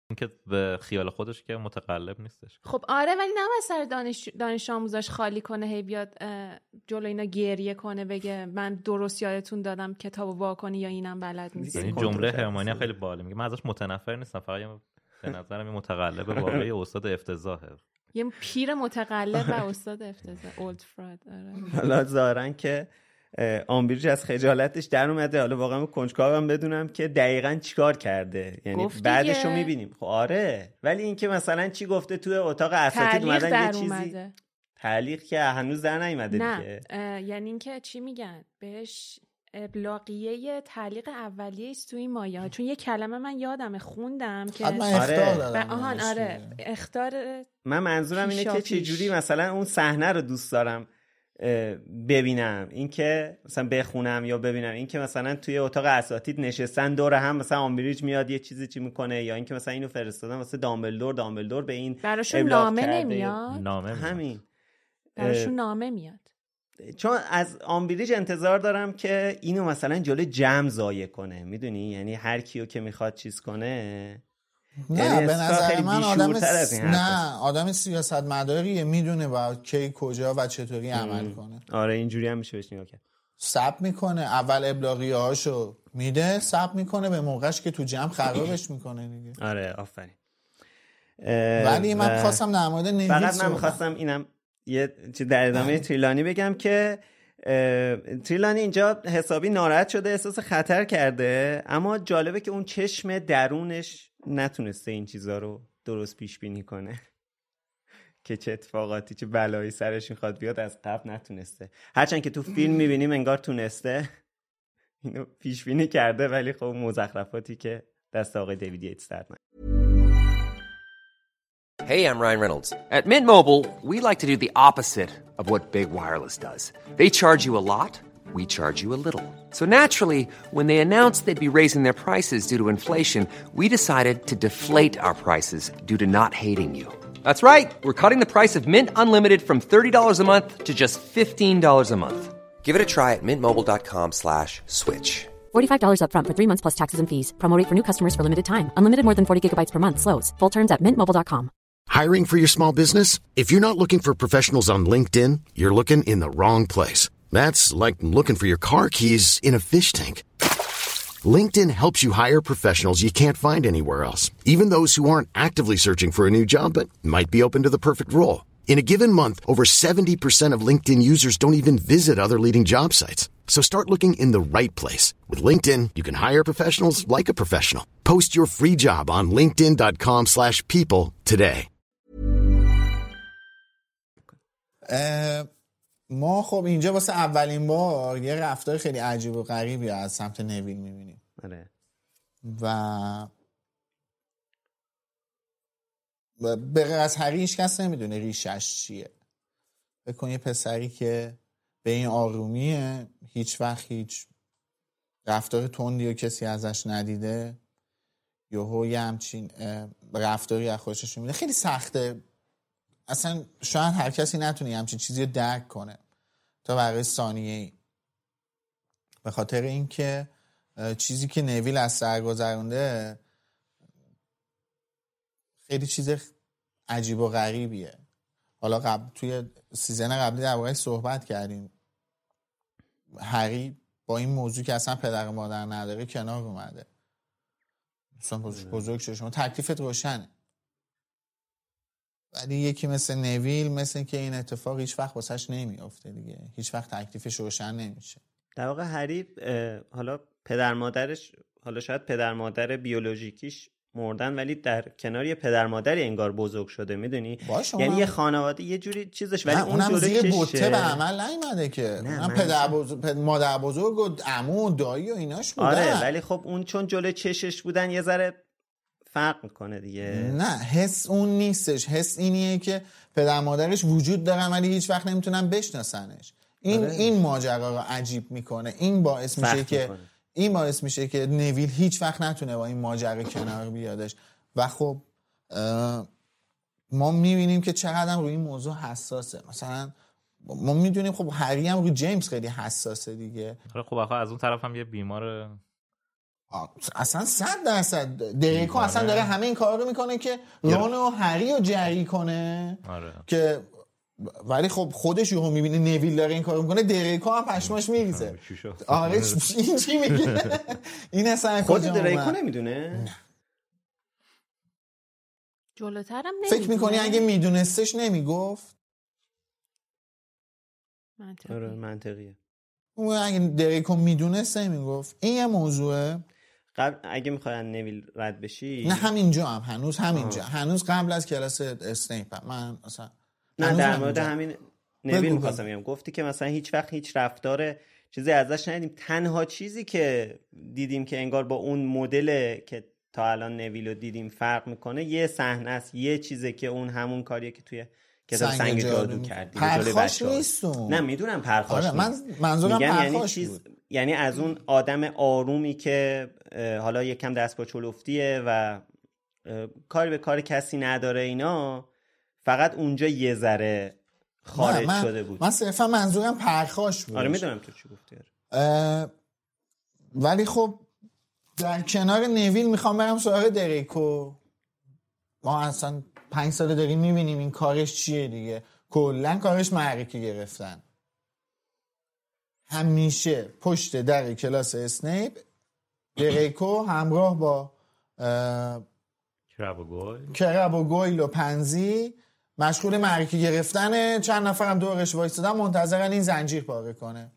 اینکه به خیال خودش که متقلب نیستش. خب آره، ولی نباید سر دانش دانش آموزاش خالی کنه، هی بیاد جلو اینا گریه کنه بگه من درست یادتون دادم کتابو وا کنی یا اینم بلد نیست. این جمله هرمانی خیلی باحاله، میگه من ازش متنفر نیستم، فقط به نظرم این متقلب واقعی استاد افتضاحه. یه پیر متقلب و استاد افتضاح، اولد فراد. آره حالا ظاهرا که آمبریج از خجالتش در اومده. حالا واقعا کنجکاوم بدونم که دقیقاً چیکار کرده، یعنی بعدش رو میبینیم. خب آره، ولی اینکه مثلا چی گفته توی اتاق اساتید اومدن یه چیزی اومده. تعلیق که هنوز در نیومده دیگه. نه یعنی اینکه چی میگن بهش، ابلاغیه تعلیق اولیه است توی این مایه، چون یه کلمه من یادمه خوندم که من اخطار دادم. آهان آره اخطار. من منظورم اینه که چه جوری مثلا اون صحنه رو دوست دارم ببینم، این که مثلا بخونم یا ببینم این که مثلا توی اتاق اساتید نشستن دور هم، مثلا آمبریج میاد یه چیزی چی میکنه، یا این که مثلا اینو فرستادن واسه دامبلدور، دامبلدور به این براشون نامه نمیاد. نامه همین براشون نامه میاد. چون از آمبریج انتظار دارم که اینو مثلا جلوی جمع ضایع کنه، میدونی، یعنی هر کیو که میخواد چیز کنه. نه به نظر من آدم س... نه آدم سیاستمداریه، میدونه باید کی کجا و چطوری ام. عمل کنه. آره اینجوری هم میشه بهش نگاه کرد. ثبت میکنه اول ابلاغیه هاشو میده، ثبت میکنه به موقعش که تو جمع خرابش میکنه دیگه. آره آفرین. ولی من و... خواستم در مورد نویس فقط من خواستم اینم یه چی در ادامه تریلانی بگم که تریلانی اینجا حسابی ناراحت شده، احساس خطر کرده، اما جالبه که اون چشم درونش نتونسته این چیزا رو درست پیش بینی کنه که چه اتفاقاتی چه بلایی سرش میخواد بیاد، از قبل نتونسته. هرچند که تو فیلم میبینیم انگار تونسته اینو پیش بینی کرده، ولی خب مزخرفاتی که دست آقای دیوید ییتس درد نکنه. Hey, I'm Ryan Reynolds. At Mint Mobile, we like to do the opposite of what Big Wireless does. They charge you a lot, we charge you a little. So naturally, when they announced they'd be raising their prices due to inflation, we decided to deflate our prices due to not hating you. That's right. We're cutting the price of Mint Unlimited from thirty dollars a month to just fifteen dollars a month. Give it a try at mintmobile.com slash switch. forty-five dollars up front for three months plus taxes and fees. Promo rate for new customers for limited time. Unlimited more than forty gigabytes per month slows. Full terms at mint mobile dot com. Hiring for your small business? If you're not looking for professionals on LinkedIn, you're looking in the wrong place. That's like looking for your car keys in a fish tank. LinkedIn helps you hire professionals you can't find anywhere else, even those who aren't actively searching for a new job but might be open to the perfect role. In a given month, over seventy percent of LinkedIn users don't even visit other leading job sites. So start looking in the right place. With LinkedIn, you can hire professionals like a professional. Post your free job on linkedin.com slash people today. ما خب اینجا واسه اولین بار یه رفتار خیلی عجیب و غریبی از سمت نویل میبینیم. آره. و به غیر از هری هیچ کس نمیدونه ریشش چیه. بکن یه پسری که به این آرومیه، هیچ وقت هیچ رفتار تندی و کسی ازش ندیده، یهو یه همچین رفتاری از خودش میده. خیلی سخته، اصلا شاید هر کسی نتونه همچین چیزی رو درک کنه تا برای ثانیه‌ای، به خاطر اینکه چیزی که نویل از سر گذرونده خیلی چیز عجیب و غریبیه. حالا قبل توی سیزن قبلی در واقع صحبت کردیم، هری با این موضوع که اصلا پدر و مادر نداره کنار اومده، اصلا بزرگ شده، شما تکلیفت روشنه. ولی یکی مثل نویل مثل که این اتفاق هیچ وقت واسش نمیافته دیگه، هیچ وقت تکلیفش روشن نمیشه. در واقع هری حالا پدر مادرش، حالا شاید پدر مادر بیولوژیکیش مردن، ولی در کنار یه پدر مادری انگار بزرگ شده، میدونی، یعنی یه خانواده یه جوری چیزش، ولی اون جلوی چشه بوته به عمل نیومده که اونم پدر بزرگ، مادر بزرگ و عمو و دایی و ایناش بودن. آره ولی خب اون چون جلوی چشش بودن یه ذره فرق میکنه دیگه. نه حس اون نیستش، حس اینیه که پدر مادرش وجود دارن ولی هیچ وقت نمیتونن بشناسنش. این آره. این ماجرا رو عجیب میکنه. این باعث میشه که میکنه. این باعث میشه که نویل هیچ وقت نتونه با این ماجرا کنار بیادش. و خب ما میبینیم که چقدر روی این موضوع حساسه. مثلا ما میدونیم خب هری هم روی جیمز خیلی حساسه دیگه. خب آخه از اون طرف هم یه بیمار اصلا صد درصد دریکو اصلا داره همه این کار رو میکنه که رون و هری رو جری کنه. آره. که ولی خب خودش یهو میبینه نویل داره این کارو میکنه، دریکو هم پشماش میریزه. آره این چی میگه؟ این اصلا خود دریکو نمیدونه؟ جلوترم نمیدونه. فکر میکنی اگه میدونستش نمیگفت؟ منطقی. آره منطقیه. اون اگه دریکو میدونست نمیگفت. این یه موضوعه. قبل اگه میخوای نویل رد بشی، نه همینجا هم هنوز همینجا آه. هنوز قبل از کلاس اسنیپ من مثلا نه در مورد همین نویل می‌خواستم بگم. گفتی که مثلا هیچ وقت هیچ رفتار چیزی ازش ندیدیم. تنها چیزی که دیدیم که انگار با اون مدل که تا الان نویل رو دیدیم فرق میکنه یه صحنه است، یه چیزه که اون همون کاریه که توی کتاب سنگ, سنگ جادو کردی. پرخاش نیستم. نه میدونم پرخاش آره من منظورم پرخاش یعنی بود. یعنی از اون آدم آرومی که حالا یکم دست با چلفتیه و کاری به کار کسی نداره اینا، فقط اونجا یه ذره خارج من شده بود. من صرفا منظورم پرخاش بود. آره میدونم تو چی گفتی. ولی خب در کنار نویل میخوام برم سراغ دریکو. ما اصلا پنج ساله داریم میبینیم این کارش چیه دیگه. کلن کارش معرکه گرفتن. همیشه پشت در کلاس اسنیپ دریکو همراه با کرب و گویل کرب و گویل و پنزی مشغول معرکه گرفتن. چند نفرم دورش وایسادن منتظرن این زنجیر پاره کنه.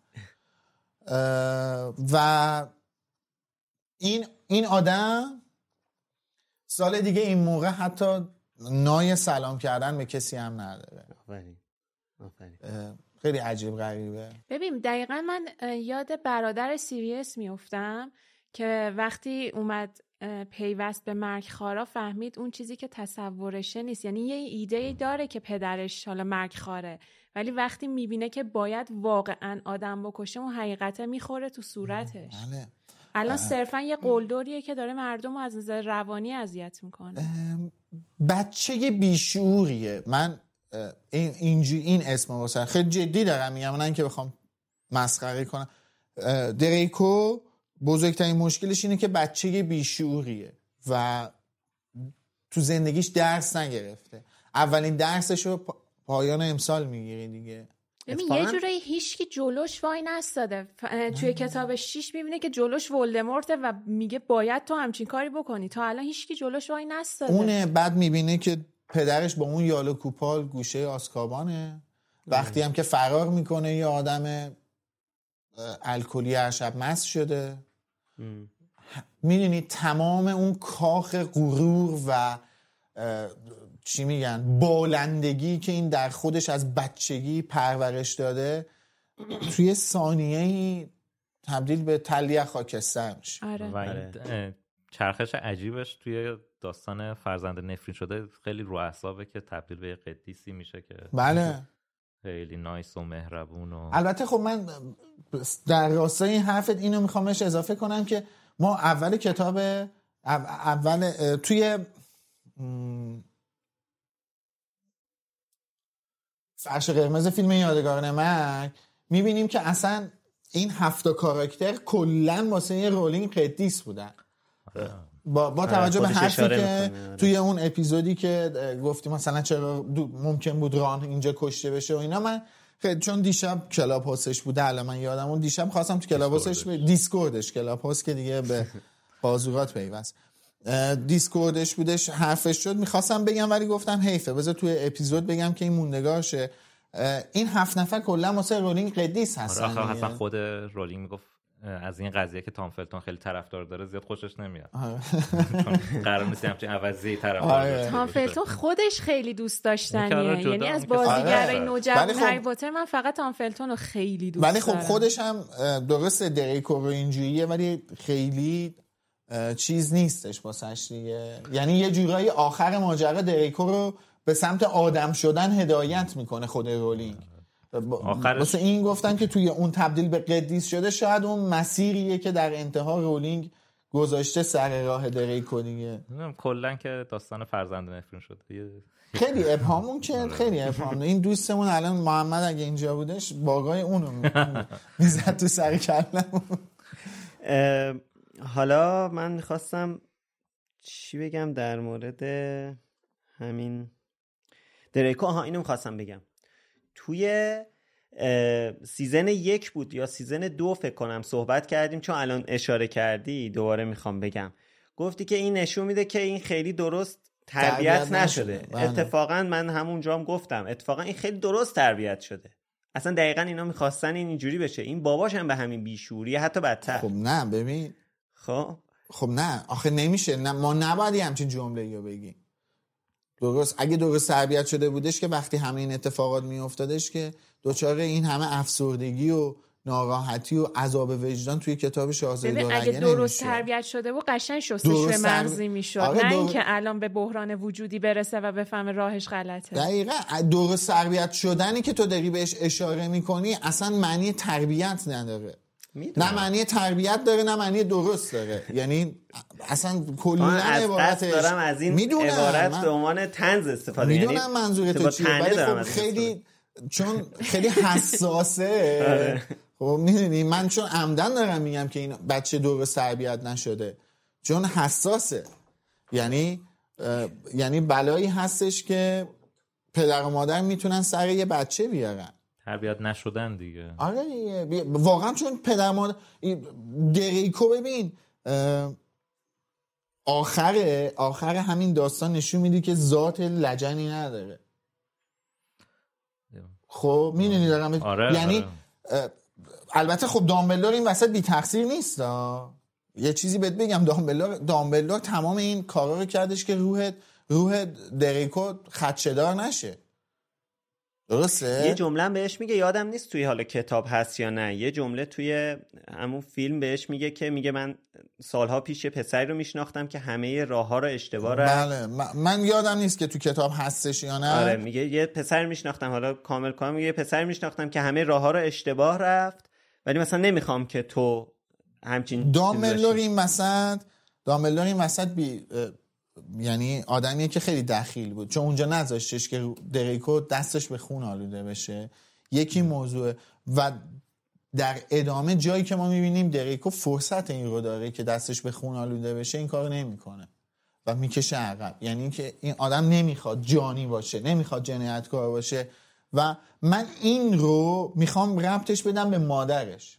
و این این آدم سال دیگه این موقع حتی نای سلام کردن به کسی هم نداره. آفرین آفرین. خیلی عجیب غریبه. ببین دقیقا من یاد برادر سیریس میافتم که وقتی اومد پیوست به مرگ خارا فهمید اون چیزی که تصورشه نیست. یعنی یه ایده داره که پدرش حالا مرگ خاره، ولی وقتی میبینه که باید واقعا آدم بکشه اون حقیقته میخوره تو صورتش. بله. الان صرفا یه قلدریه که داره مردم رو از نظر روانی اذیت میکنه. بچه بیشعوریه. من این اینجی این اسم واسه خیلی جدی دارم میگم، نه اینکه بخوام مسخره کنم. دریکو بزرگترین مشکلش اینه که بچه بیشعوریه و تو زندگیش درس نگرفته. اولین درسش رو پایان امسال میگیره دیگه. ببین یه جورایی هیچکی جلوش وای نستاده. توی کتاب شیش میبینه که جلوش ولدمورته و میگه باید تو همچین کاری بکنی. تا الان هیچکی جلوش وای نستاده. اونه بعد میبینه که پدرش با اون یالو کوپال گوشه آسکابانه. وقتی هم که فرار میکنه یه آدم الکلی هر شب مست شده. میدونی تمام اون کاخ غرور و چی میگن بالندگی که این در خودش از بچگی پرورش داده توی ثانیه‌ای تبدیل به تلیه خاکستر میشه. آره. و این چرخش عجیبش توی داستان فرزند نفرین شده خیلی رو اعصابه که تبدیل به قدیسی میشه که بله خیلی نایس و مهربون و البته خب من در راستای این حرفت اینو میخوامش اضافه کنم که ما اول کتاب اول توی فرش قرمز فیلم یادگاران مرگ میبینیم که اصلا این هفت کاراکتر کلن واسه رولینگ قدیس بودن. با, با توجه به حرفی که توی اون اپیزودی که گفتیم مثلا چرا ممکن بود ران اینجا کشته بشه و اینا، من خیلی چون دیشب کلاب هاستش بوده الان من یادم اون دیشب خواستم تو کلاب هاستش به دیسکوردش کلاب هاست که دیگه به بازوقات پیوست دیسکوردش بودش حرفش شد میخواستم بگم ولی گفتم حیفه بذار توی اپیزود بگم که این موندگار شه. این هفت نفر کلا واسه رولینگ قدیس هستن. آخه اصلا خود رولینگ میگفت از این قضیه که تام فلتون خیلی طرفدار داره زیاد خوشش نمیاد. قرار نیست همچین عوضی طرفدار داره. تام فلتون خودش خیلی دوست داشتنیه، یعنی از بازیگرای نوجوان هری پاتر من فقط تام فلتون رو خیلی دوست دارم. ولی خب خودش هم درسته دریکو رو اینجوریه ولی خیلی چیز نیستش واسش دیگه. یعنی یه جورایی آخر ماجرا دریکو رو به سمت آدم شدن هدایت میکنه خود رولینگ. واسه این گفتن که توی اون تبدیل به قدیس شده شاید اون مسیریه که در انتها رولینگ گذاشته سر راه دریکو دیگه. کلا که داستان فرزند نفرین شده خیلی ابهامون که خیلی ابهام. این دوستمون الان محمد اگه اینجا بودش باگای اونو میزد تو سر کلمون. حالا من میخواستم چی بگم در مورد همین دریکو. ها اینو میخواستم بگم. توی سیزن یک بود یا سیزن دو فکر کنم صحبت کردیم، چون الان اشاره کردی دوباره میخوام بگم. گفتی که این نشون میده که این خیلی درست تربیت نشده. اتفاقا من همونجا هم گفتم اتفاقا این خیلی درست تربیت شده. اصلا دقیقاً اینا میخواستن این اینجوری بشه. این باباش هم به همین بیشوریه، حتی بدتر. خب نه ببین، خب خب نه آخه نمیشه، نه ما نباید همچین جمله‌ای رو بگیم. درست اگه درست تربیت شده بودش که وقتی همه این اتفاقات میافتادش که دوچار این همه افسردگی و ناراحتی و عذاب وجدان توی کتاب شاهزاده دورگه نمیشه. اگه درست تربیت شده بود قشنگ شستشوی مغزی میشد، نه در... اینکه الان به بحران وجودی برسه و بفهمه راهش غلطه. دقیقاً درست تربیت شدنی که تو داری بهش اشاره میکنی اصلا معنی تربیت نداره. میدونم. نه معنی تربیت داره نه معنی درست داره. یعنی اصلا کلا عبارتش دارم از این عبارت من... به عنوان طنز استفاده. میدونم یعنی منظور تو چیه، ولی خب خیلی چون خیلی حساسه. خب میدونی من چون عمدن دارم میگم که این بچه درست تربیت نشده چون حساسه. یعنی یعنی بلایی هستش که پدر و مادر میتونن سر یه بچه بیارن. تربیت نشدن دیگه. آره دیگه واقعا، چون پدر مادر دریکو ببین آخر آخر همین داستان نشون میده که ذات لجنی نداره. خب میدونی دارم آره، یعنی آره. البته خب دامبلدور این وسط بی تقصیر نیست. یه چیزی بهت بگم، دامبلدور دامبلدور تمام این کارا رو کردش که روح روح دریکو خدشه‌دار نشه. درسته؟ یه جمله بهش میگه، یادم نیست توی حالا کتاب هست یا نه، یه جمله توی همون فیلم بهش میگه که میگه من سالها پیش یه پسری رو میشناختم که همه راه‌ها رو اشتباه رفت. بله من یادم نیست که تو کتاب هستش یا نه. آره میگه یه پسر میشناختم، حالا کامل کنم، میگه یه پسر میشناختم که همه راه‌ها رو اشتباه رفت، ولی مثلا نمیخوام که تو همچین دامبلدور این وسط دامبلدور این وسط بی یعنی آدمیه که خیلی دخیل بود، چون اونجا نذاشتش که دریکو دستش به خون آلوده بشه. یکی موضوع و در ادامه جایی که ما میبینیم دریکو فرصت این رو داره که دستش به خون آلوده بشه، این کار نمیکنه و میکشه عقب. یعنی که این آدم نمیخواد جانی باشه، نمیخواد جنایتکار باشه. و من این رو میخوام ربطش بدم به مادرش،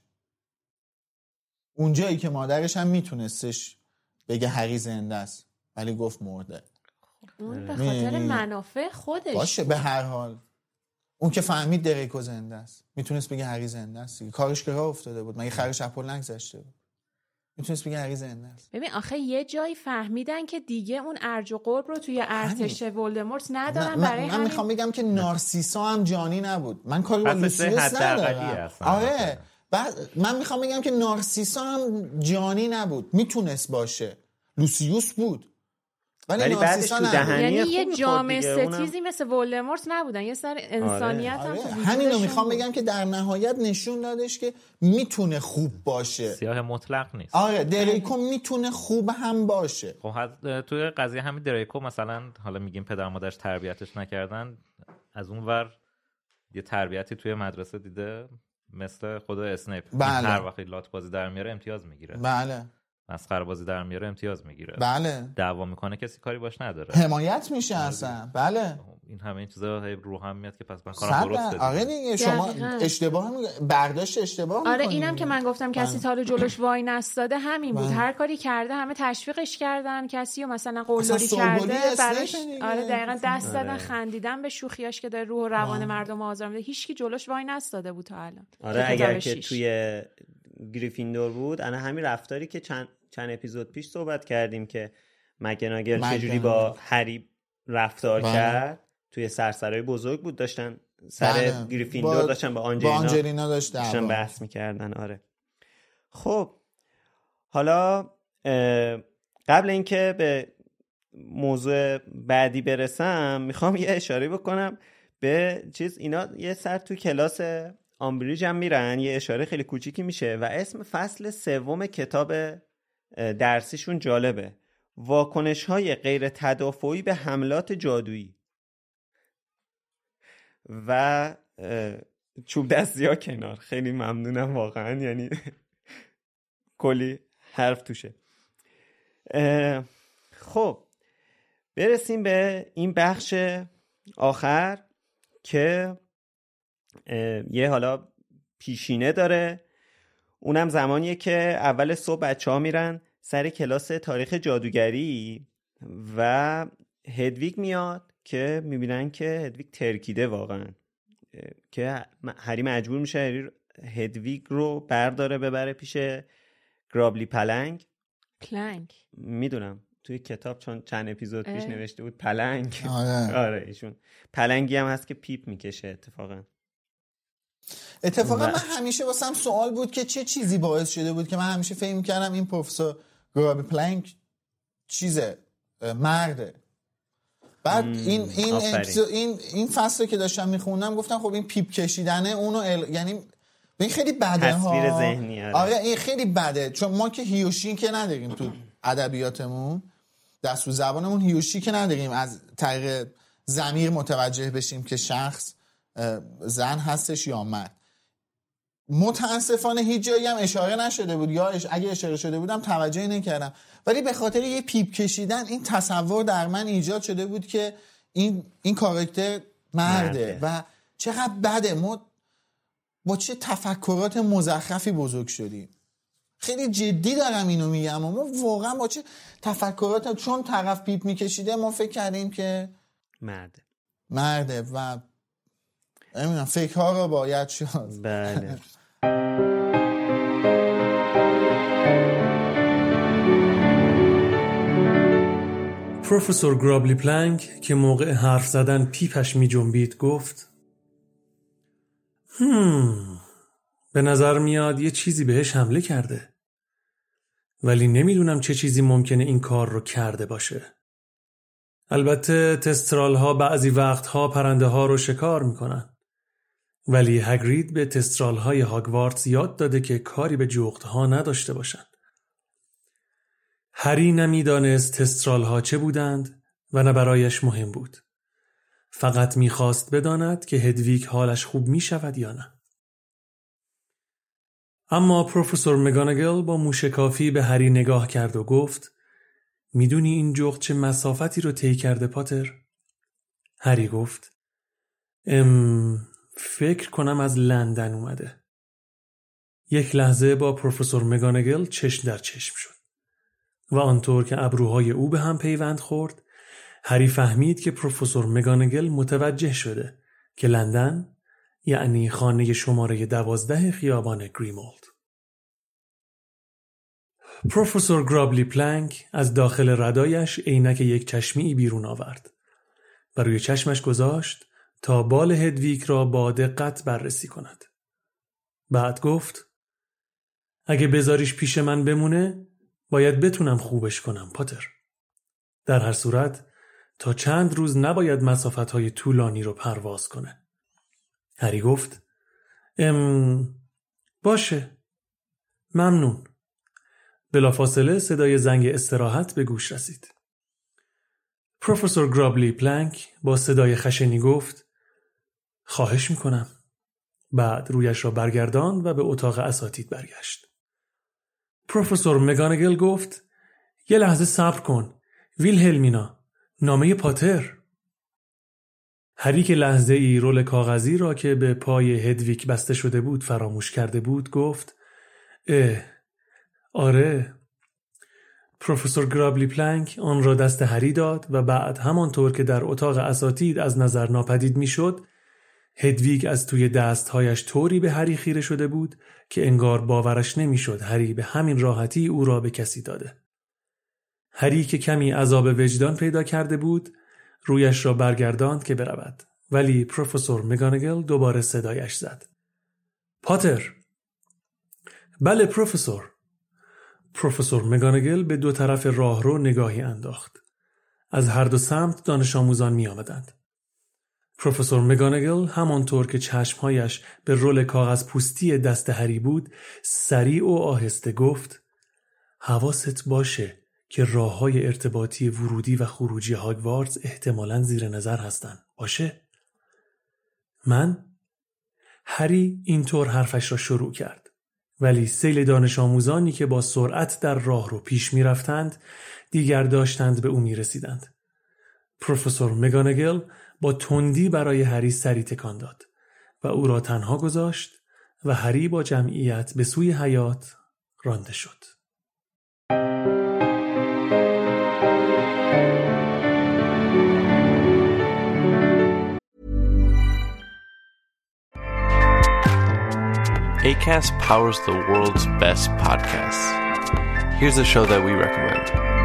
اونجایی که مادرش هم میتونستش بگه هری زنده است ولی گفت مرده. اون به خاطر منافع خودش باشه. به هر حال اون که فهمید دریکو زنده است میتونست بگه هری زنده است. کارش که راه افتاده بود، مگه خرش اپل نگذشته بود؟ میتونست بگه هری زنده است. ببین آخه یه جایی فهمیدن که دیگه اون ارج و قرب رو توی ارتش ولدمورت ندارن. من برای من همین میخوام بگم که نارسیسا هم جانی نبود. من کاری با لوسیوس ندارم. آره بعد من میخوام بگم که نارسیسا هم جانی نبود، میتونست باشه، لوسیوس بود ولی بعدش تو دهنی یعنی یه جامعه ستیزی مثل ولدمورت نبودن، یه سر انسانیت آره. هم آره. تو همین رو میخوام بگم که در نهایت نشون دادش که میتونه خوب باشه، سیاه مطلق نیست. آره دریکو میتونه خوب هم باشه. خب توی قضیه همین دریکو مثلا حالا میگیم پدر مادرش تربیتش نکردن، از اون ور یه تربیتی توی مدرسه دیده مثل خود اسنیپ. بله. هر وقتی لات بازی در میاره امتیاز میگیره. بله. مسخره بازی در میاره امتیاز میگیره. بله. دعوا میکنه کسی کاری باش نداره. حمایت میشه اصلا. بله. این همه این چیزا رو هم میاد که پس من کارم درسته. آره دیگه شما اشتباه برداشت اشتباه آره اینم که من گفتم کسی تا رو جلوش وای نستاده همین بود. بله. هر کاری کرده همه تشویقش کردن، کسی رو مثلا قلدری کرده براش آره دقیقاً دست زدن آره. خندیدن به شوخیاش که داره روح و روان مردم آزار میده. هیچکی جلوش وای نستاده بود تا الان. آره اگر که توی گریفیندور بود انا همین رفتاری که چند چند اپیزود پیش صحبت کردیم که مگناگل چجوری با هری رفتار بله. کرد، توی سرسرای بزرگ بود داشتن سر بله. گریفیندور با... داشتن با آنجلینا, با آنجلینا داشتن بحث میکردن. آره خب حالا قبل اینکه به موضوع بعدی برسم میخوام یه اشاره بکنم به چیز. اینا یه سر تو کلاس آمبریج هم میرن، یه اشاره خیلی کوچیکی میشه و اسم فصل سوم کتاب درسیشون جالبه، واکنش‌های غیر تدافعی به حملات جادویی و چوب دستی ها کنار. خیلی ممنونم واقعا، یعنی کلی حرف توشه. خب برسیم به این بخش آخر که یه حالا پیشینه داره. اونم زمانیه که اول صبح بچه ها میرن سر کلاس تاریخ جادوگری و هدویگ میاد که میبینن که هدویگ ترکیده واقعا، که هری مجبور میشه هدویگ رو برداره ببره پیش گرابلی پلنگ. پلنگ میدونم توی کتاب چون چند اپیزود پیش نوشته بود پلنگ. آره آره ایشون پلنگی هم هست که پیپ میکشه. اتفاقا اتفاقا و... من همیشه واسم سوال بود که چه چیزی باعث شده بود که من همیشه فکر می‌کردم این پروفسور گرابلی پلنگ چیزه، مرده. بعد مم. این این این این فصلی که داشتم میخوندم گفتم خب این پیپ کشیدنه اونو ال... یعنی این خیلی بده ها، تصویر ذهنی. آره این خیلی بده، چون ما که هیوشی که نداریم تو ادبیاتمون، دستور زبانمون هیوشی که نداریم از طریق ضمیر متوجه بشیم که شخص زن هستش یا مرد. متاسفانه هیچ جایی هم اشاره نشده بود، یا اش... اگه اشاره شده بودم توجهی نکردم، ولی به خاطر یه پیپ کشیدن این تصور در من ایجاد شده بود که این این کاراکتر مرده, مرده. و چقدر بده ما با چه تفکرات مزخرفی بزرگ شدیم. خیلی جدی دارم اینو میگم، ما واقعا با چه تفکرات، چون طرف پیپ میکشیده ما فکر کردیم که مرده مرده و نمیدونم فکرها رو باید شد. بله. پروفسور گرابلی پلنگ که موقع حرف زدن پیپش می جنبید گفت هم به نظر میاد یه چیزی بهش حمله کرده، ولی نمیدونم چه چیزی ممکنه این کار رو کرده باشه. البته تسترال ها بعضی وقتها پرنده ها رو شکار میکنن، ولی هاگرید به تسترال های هاگوارتس یاد داده که کاری به جغد ها نداشته باشن. هری نمیدانست تسترال ها چه بودند و نه برایش مهم بود. فقط میخواست بداند که هدویگ حالش خوب میشود یا نه. اما پروفسور مگانگل با موشکافی به هری نگاه کرد و گفت میدونی این جغد چه مسافتی رو طی کرده پاتر؟ هری گفت ام فکر کنم از لندن اومده. یک لحظه با پروفسور مگانگل چشم در چشم شد و آنطور که ابروهای او به هم پیوند خورد، هری فهمید که پروفسور مگانگل متوجه شده که لندن یعنی خانه شماره دوازده خیابان گریمولد. پروفسور گرابلی پلنگ از داخل ردایش عینک یک چشمی بیرون آورد و روی چشمش گذاشت تا بال هدویگ را با دقت بررسی کند. بعد گفت اگه بذاریش پیش من بمونه باید بتونم خوبش کنم پاتر. در هر صورت تا چند روز نباید مسافت‌های طولانی رو پرواز کنه. هری گفت ام باشه ممنون. بلافاصله صدای زنگ استراحت به گوش رسید. پروفسور گرابلی پلنگ با صدای خشنی گفت خواهش میکنم. بعد رویش را برگرداند و به اتاق اساتید برگشت. پروفسور مگانگل گفت یه لحظه صبر کن ویلهلمینا، نامه پاتر. هری که لحظه ای رول کاغذی را که به پای هدویگ بسته شده بود فراموش کرده بود گفت اه آره. پروفسور گرابلی پلنگ آن را دست هری داد و بعد همانطور که در اتاق اساتید از نظر ناپدید می شد، هدویگ از توی دستهایش طوری به هری خیره شده بود که انگار باورش نمی شد هری به همین راحتی او را به کسی داده. هری که کمی عذاب وجدان پیدا کرده بود رویش را برگرداند که برود، ولی پروفسور مگانگل دوباره صدایش زد. پاتر. بله پروفسور. پروفسور مگانگل به دو طرف راهرو نگاهی انداخت. از هر دو سمت دانش آموزان می آمدند. پروفسور مگانگل همانطور که چشمهایش به رول کاغذ پوستی دست هری بود سریع و آهسته گفت حواست باشه که راه‌های ارتباطی ورودی و خروجی هاگوارتس احتمالاً زیر نظر هستن. باشه؟ من؟ هری اینطور حرفش را شروع کرد ولی سیل دانش آموزانی که با سرعت در راه رو پیش می رفتند دیگر داشتند به او می رسیدند. پروفسور مگانگل با تندی برای هری سری تکان داد و او را تنها گذاشت و هری با جمعیت به سوی حیاط رانده شد. Acast powers the world's best podcasts. Here's a show that we recommend.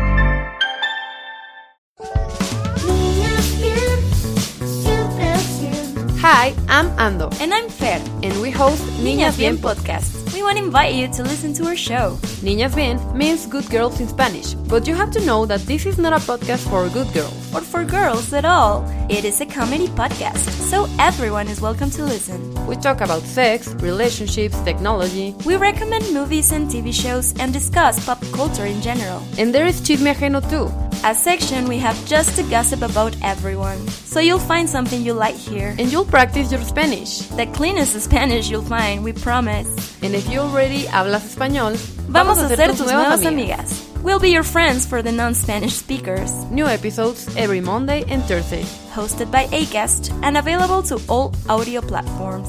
Hi, I'm Ando. And I'm Fer. And we host Niñas Bien podcast. We want to invite you to listen to our show. Niñas Bien means good girls in Spanish, but you have to know that this is not a podcast for good girls. Or for girls at all. It is a comedy podcast, so everyone is welcome to listen. We talk about sex, relationships, technology. We recommend movies and T V shows and discuss pop culture in general. And there is Chisme Ajeno too. A section we have just to gossip about everyone. So you'll find something you like here. And you'll practice your Spanish. The cleanest Spanish you'll find, we promise. And if you already hablas español, vamos a ser tus nuevas amigas. We'll be your friends for the non-Spanish speakers. New episodes every Monday and Thursday. Hosted by Acast and available to all audio platforms.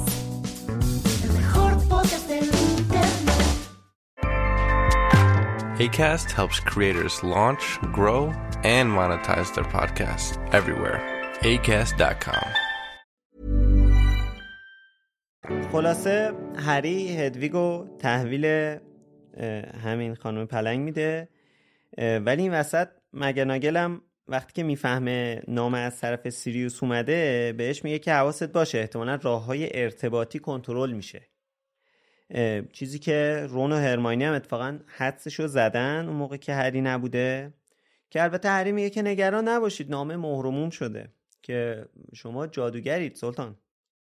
Acast helps creators launch, grow, and monetize their podcasts everywhere. acast dot com. خلاصه هری هدویگو تحویل همین خانم پلنگ میده، ولی این وسط مگاناگل هم وقتی که میفهمه نامه از طرف سیریوس اومده بهش میگه که حواست باشه، احتمالاً راههای ارتباطی کنترل میشه. چیزی که رون و هرماینی هم اتفاقاً حدسشو زدن اون موقع که هری نبوده، که البته هری میگه که نگران نباشید، نامه مهر و موم شده، که شما جادوگرید سلطان.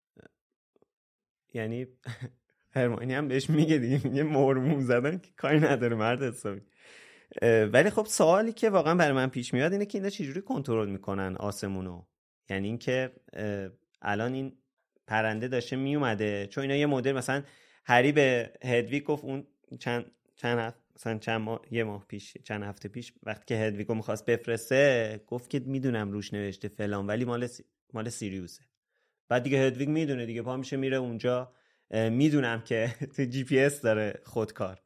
یعنی هرماینی هم بهش میگه دیگه، میگه مهر و موم زدن که کاری نداره مرد حسابی. ولی خب سوالی که واقعا برای من پیش میاد اینه که اینا چجوری کنترل میکنن آسمونو؟ یعنی این که الان این پرنده داشته میومده، چون اینا یه مدل مثلا هری به هدویگ گفت اون چند چند هفته مثلا چند ماه یه ماه پیش چند هفته پیش وقتی که هدویگو میخواست بفرسته گفت که میدونم روش نوشته فلان ولی مال سی... مال سیریوسه. بعد دیگه هدویگ میدونه دیگه، پا میشه میره اونجا، میدونم که تو جی پی اس داره خودکار.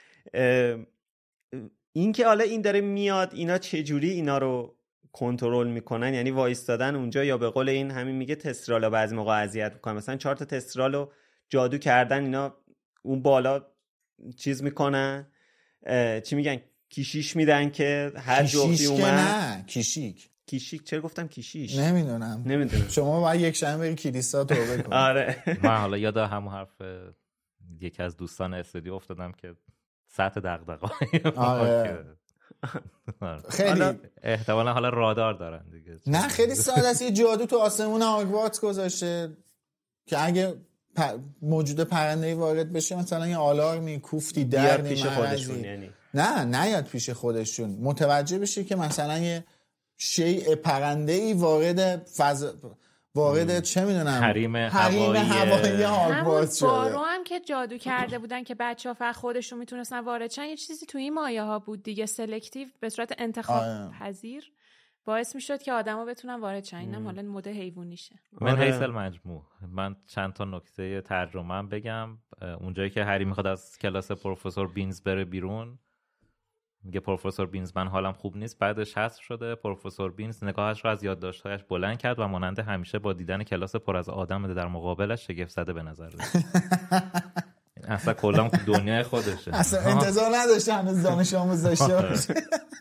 این که حالا این داره میاد، اینا چجوری اینا رو کنترل میکنن؟ یعنی وایستادن اونجا یا به قول این همین میگه تسترالا بعضی موقع اذیت میکنن، مثلا چهار تا تسترالو جادو کردن اینا اون بالا چیز میکنن، چی میگن، کیشیش میدن که هر جفتی اومد. نه کیشیک کیشیک چرا گفتم کیشیش؟ نمیدونم نمیدونم شما باید یک شنبه بری کلیسا توبه کنید. آره من حالا یاد همون حرف یکی از دوستان استودیو افتادم که سطح دغدغه‌ای آره خیلی احتمالاً حالا رادار دارن دیگه. نه خیلی ساده است، یه جادو تو آسمون هاگوارتس گذاشته که اگه پ... موجود پرنده‌ای وارد بشه مثلا یه آلارمی کوفتی در پیش خودشون، یعنی نه نیاد پیش خودشون، متوجه بشه که مثلا یه شیء پرنده‌ای وارد فضا وارد ام. چه میدونم حریم هوایی هاگوارتس شده. بارو هم که جادو کرده بودن که بچه‌ها فقط خودشون میتونستن وارد شن، یه چیزی توی این مایه ها بود دیگه، سلکتیو به صورت انتخاب پذیر باعث میشد که آدما بتونن وارد شن. اینم حالا مد حیوانیشه. من حیث المجموع من چند تا نکته ترجمه‌ام بگم. اونجایی که هری میخواد از کلاس پروفسور بینز بره بیرون، میگه پروفسور بینز من حالم خوب نیست، بعدش حذف شده. پروفسور بینز نگاهش رو از یادداشت‌هایش بلند کرد و مانند همیشه با دیدن کلاس پر از آدم در مقابلش شگفت زده به نظر رسید. اصلا کلا دنیای خودشه، اصلا انتظار نداشت هنوز دانش آموز داشته باشه.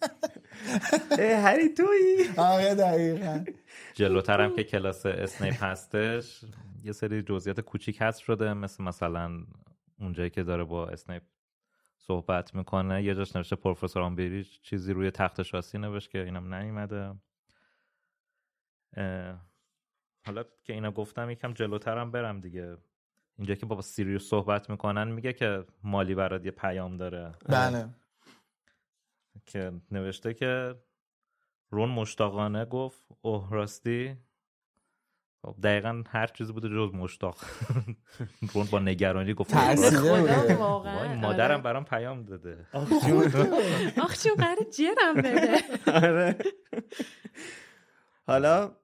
هری تویی؟ آره دقیقاً. جلوتر هم که کلاس اسنیپ هستش یه سری جزئیات کوچیک حذف شده، مثل مثلا اونجایی که داره با اسنیپ صحبت میکنه یه جاش نوشته پروفسور آمبریج چیزی روی تخت شاسی نوشت که اینم نیومده. حالا که اینا گفتم یکم جلوترم برم دیگه. اینجا که با سیریوس صحبت میکنن میگه که مالی برات یه پیام داره. بله. که نوشته که رون مشتاقانه گفت اوه راستی، خب دقیقاً هر چیزی بوده جز مشتاق. رون با نگرانی گفت ترسیده واقعا مادرم برام پیام داده. آخ جون قراره جرم بده. آره. حالا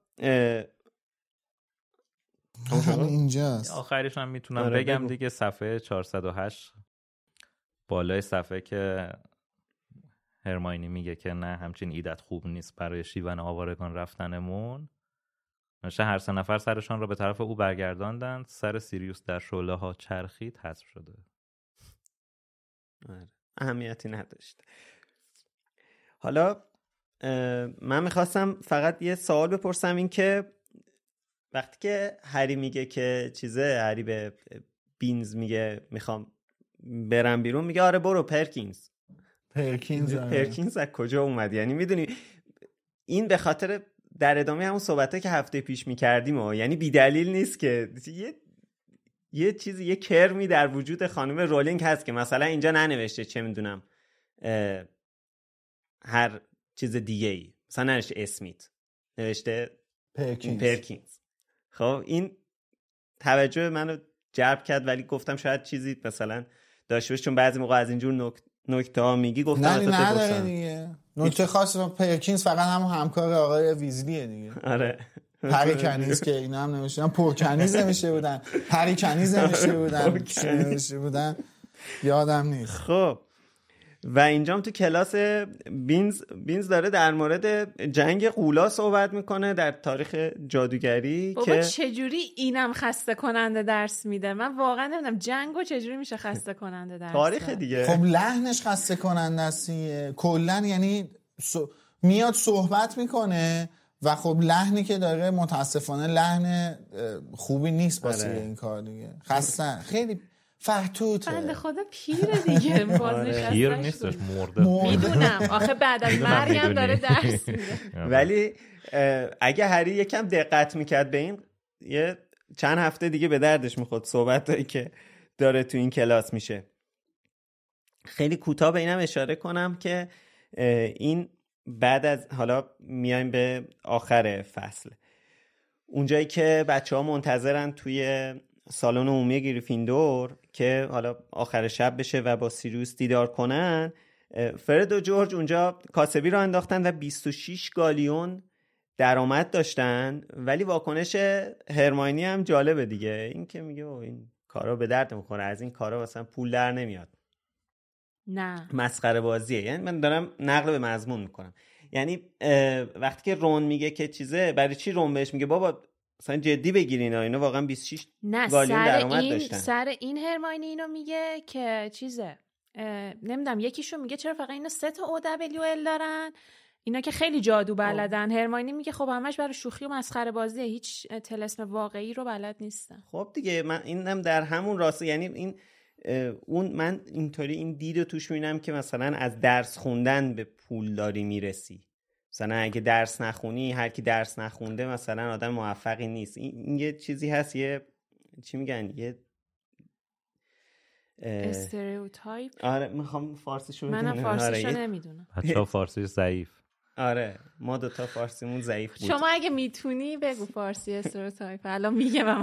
اینجاست آخرش هم میتونم آره بگم بگو. دیگه صفحه چهارصد و هشت بالای صفحه که هرماینی میگه که نه همچین ایدت خوب نیست برای شیون آوارگان رفتنمون. نشه هر سه نفر سرشان را به طرف او برگرداندند. سر سیریوس در شعله ها چرخید، حذف شده. آره. اهمیتی نداشت. حالا من میخواستم فقط یه سوال بپرسم، این که وقتی که هری میگه که چیزه، هری به بینز میگه میخوام برم بیرون، میگه آره برو پرکینز. پرکینز پرکینز از کجا اومد؟ یعنی میدونی این به خاطر در ادامه همون صحبته که هفته پیش میکردیم و یعنی بی دلیل نیست که یه یه چیزی یه کرمی در وجود خانم رولینگ هست که مثلا اینجا ننوشته چه میدونم هر چیز دیگه ای، مثلا ننوشته اسمیت، نوشته پرکینز. پرکینز. خب این توجه منو جلب کرد، ولی گفتم شاید چیزی مثلا داشته باشه، چون بعضی موقع از اینجور نک... نکته ها میگی، گفتم نه مثلا نداره بپرسم. دیگه نکته خاصی. پرکینز فقط همون همکار آقای ویزلیه دیگه. آره پری کنیز که اینا هم نمیشن، پرکنیز نمیشه بودن، پری کنیز نمیشه بودن، نمیشه بودن، یادم نیست. خب و اینجام تو کلاس بینز بینز داره در مورد جنگ غولا صحبت میکنه در تاریخ جادوگری بابا که چجوری اینم خسته کننده درس میده. من واقعا نمیدونم جنگو چجوری میشه خسته کننده درس تاریخ دیگه. خب لحنش خسته کننده است کلا، یعنی سو... میاد صحبت میکنه و خب لحنی که داره متاسفانه لحن خوبی نیست واسه آره. این کار دیگه. خسته خیلی فرتوته. بنده خدا پیره دیگه. بازنشسته پیر نیستش، مرده. میدونم آخه بعد از مرگم داره درس میده. ولی اگه هری یکم دقت میکرد به این، یه چند هفته دیگه به دردش میخورد صحبتایی که داره تو این کلاس میشه. خیلی کوتاه به اینم اشاره کنم که این بعد از، حالا میایم به آخر فصل، اونجایی که بچه ها منتظرن توی سالن عمومی گریفیندور که حالا آخر شب بشه و با سیریوس دیدار کنن، فرد و جورج اونجا کاسبی را انداختن و بیست و شش گالیون درآمد داشتن. ولی واکنش هرماینی هم جالبه دیگه، این که میگه این کارا به درد میخوره، از این کارا مثلا پول در نمیاد، نه مسخره بازیه. یعنی من دارم نقل به مضمون میکنم. یعنی وقتی که رون میگه که چیزه، برای چی رون بهش میگه بابا مثلا جدی بگیرین اینا واقعا بیست و شش گالیون درآمد داشتن. سر این هرماینی اینو میگه که چیزه، نمیدونم یکیشو میگه چرا فقط اینا سه تا او دبلیو ال دارن، اینا که خیلی جادو بلدن. هرماینی میگه خب همش برای شوخی و مسخره بازیه، هیچ طلسم واقعی رو بلد نیستن. خب دیگه من اینم در همون راسته، یعنی این اون من اینطوری این دیدو توش میبینم که مثلا از درس خوندن به پولداری میرسی. مثلا اگه درس نخونی، هر کی درس نخونده مثلا آدم موفقی نیست. این, این یه چیزی هست، یه چی میگن، یه استریوتایپ. آره میخوام فارسیشو بدونم. منم فارسیشو آره نمیدونم. بچه‌ها فارسی ضعیف. آره ما دوتا فارسیمون ضعیف بود. شما اگه میتونی بگو فارسی استریوتایپ. الان میگم من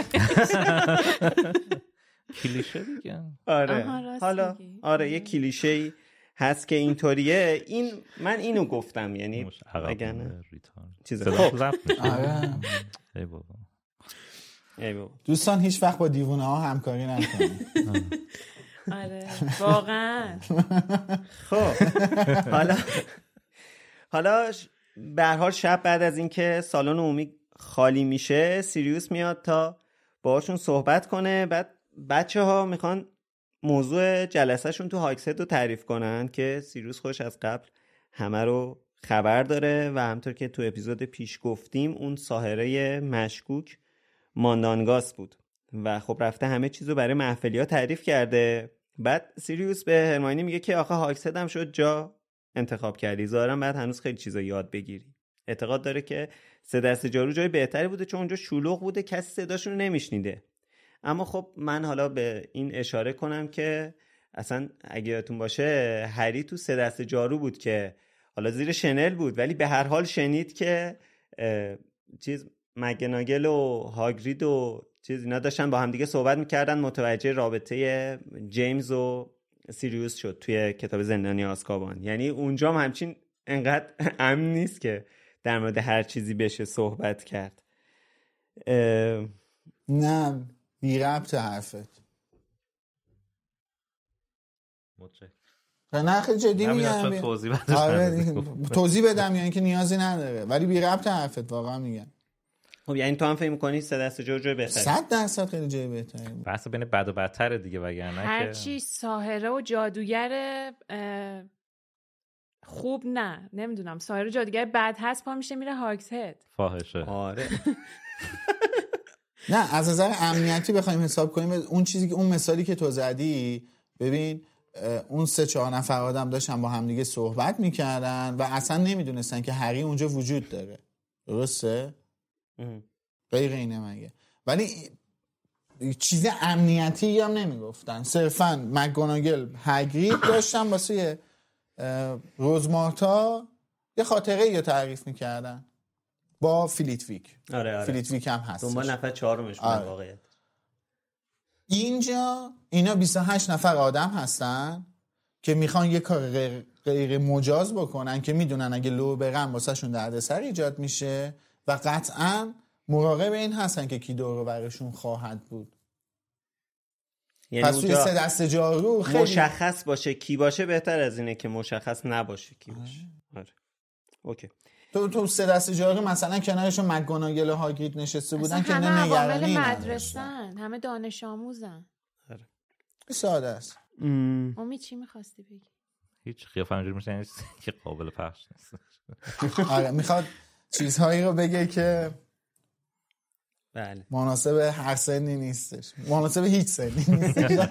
کلیشه دیگه. آره حالا آره یه کلیشه‌ای هست که اینطوریه. این من اینو گفتم، یعنی اگه نه چیز خوب. آره ای بابا ای بابا دوستان هیچ وقت با دیوونه ها همکاری نکنید. آره واقعا. خب حالا حالا به هر حال شب بعد از اینکه سالن عمومی خالی میشه، سیریوس میاد تا باهاشون صحبت کنه. بعد بچه ها میخوان موضوع جلسه شون تو هاگسد رو تعریف کنن که سیریوس خوش از قبل همه رو خبر داره و همطور که تو اپیزود پیش گفتیم اون ساحره مشکوک ماندانگاس بود و خب رفته همه چیزو برای محفلیا تعریف کرده. بعد سیریوس به هرماینی میگه که آخه هاگسد هم شد جا انتخاب کردی، ظاهرا بعد هنوز خیلی چیزا یاد بگیری. اعتقاد داره که سه دست جارو جای بهتری بوده چون اونجا شلوغ بوده، کسی صداشون رو نمیشنیده. اما خب من حالا به این اشاره کنم که اصلا اگه یادتون باشه هری تو سه دست جارو بود که حالا زیر شنل بود ولی به هر حال شنید که چیز مگناگل و هاگرید و چیز اینا داشتن با هم دیگه صحبت میکردن، متوجه رابطه جیمز و سیریوس شد توی کتاب زندانی آزکابان. یعنی اونجا هم همچین انقدر امن نیست که در مورد هر چیزی بشه صحبت کرد. اه... نه بی ربط حرفت. نه خیلی جدی میگم. توضیح بدم توضیح بدم یا اینکه نیازی نداره، ولی بی ربط حرفت واقعا میگم. خب یعنی تو هم فکر می‌کنی سه دست جو جو بهتره؟ صد درصد خیلی جای بهتره. بحث بین بد و بدتره دیگه، وگرنه هر که چی ساحره و جادوگر خوب نه نمیدونم ساحره و جادوگر بد هست پا میشه میره هاگز هد. فاحشه. آره. نه از نظر امنیتی بخوایم حساب کنیم، اون چیزی که اون مثالی که تو زدی، ببین اون سه چهار نفر آدم داشتن با همدیگه صحبت میکردن و اصلا نمیدونستن که هری اونجا وجود داره. درسته؟ غیر اینه مگه؟ ولی چیز امنیتی هم نمیگفتن، صرفا مکگوناگل هاگرید داشتن واسه روزمارتا یه خاطره یا تعریف میکردن با فلیتویک. آره آره. فلیتویک هم هست دنبال نفر چهارمش بود. آره. واقعیت اینجا اینا بیست و هشت نفر آدم هستن که میخوان یه کار غیر, غیر مجاز بکنن که میدونن اگه لو برن واسه شون دردسر ایجاد میشه و قطعا مراقب این هستن که کی دور و برشون خواهد بود. یعنی پس توی سه دست جارو خیلی مشخص باشه کی باشه بهتر از اینه که مشخص نباشه کی باشه. آره اوکی. تو تو سه دست جارو مثلا کنارشون مکگوناگل و هاگرید نشسته بودن که نه نگرانی مدرسه‌ن، همه دانش آموزن. آره ساده است. امید چی می‌خواستی بگی؟ هیچ قیافه اینجوری میشه که قابل پخش نیست. آره میخواد چیزهایی رو بگه که بله مناسب هر سنی نیستش، مناسب هیچ سنی نیستش.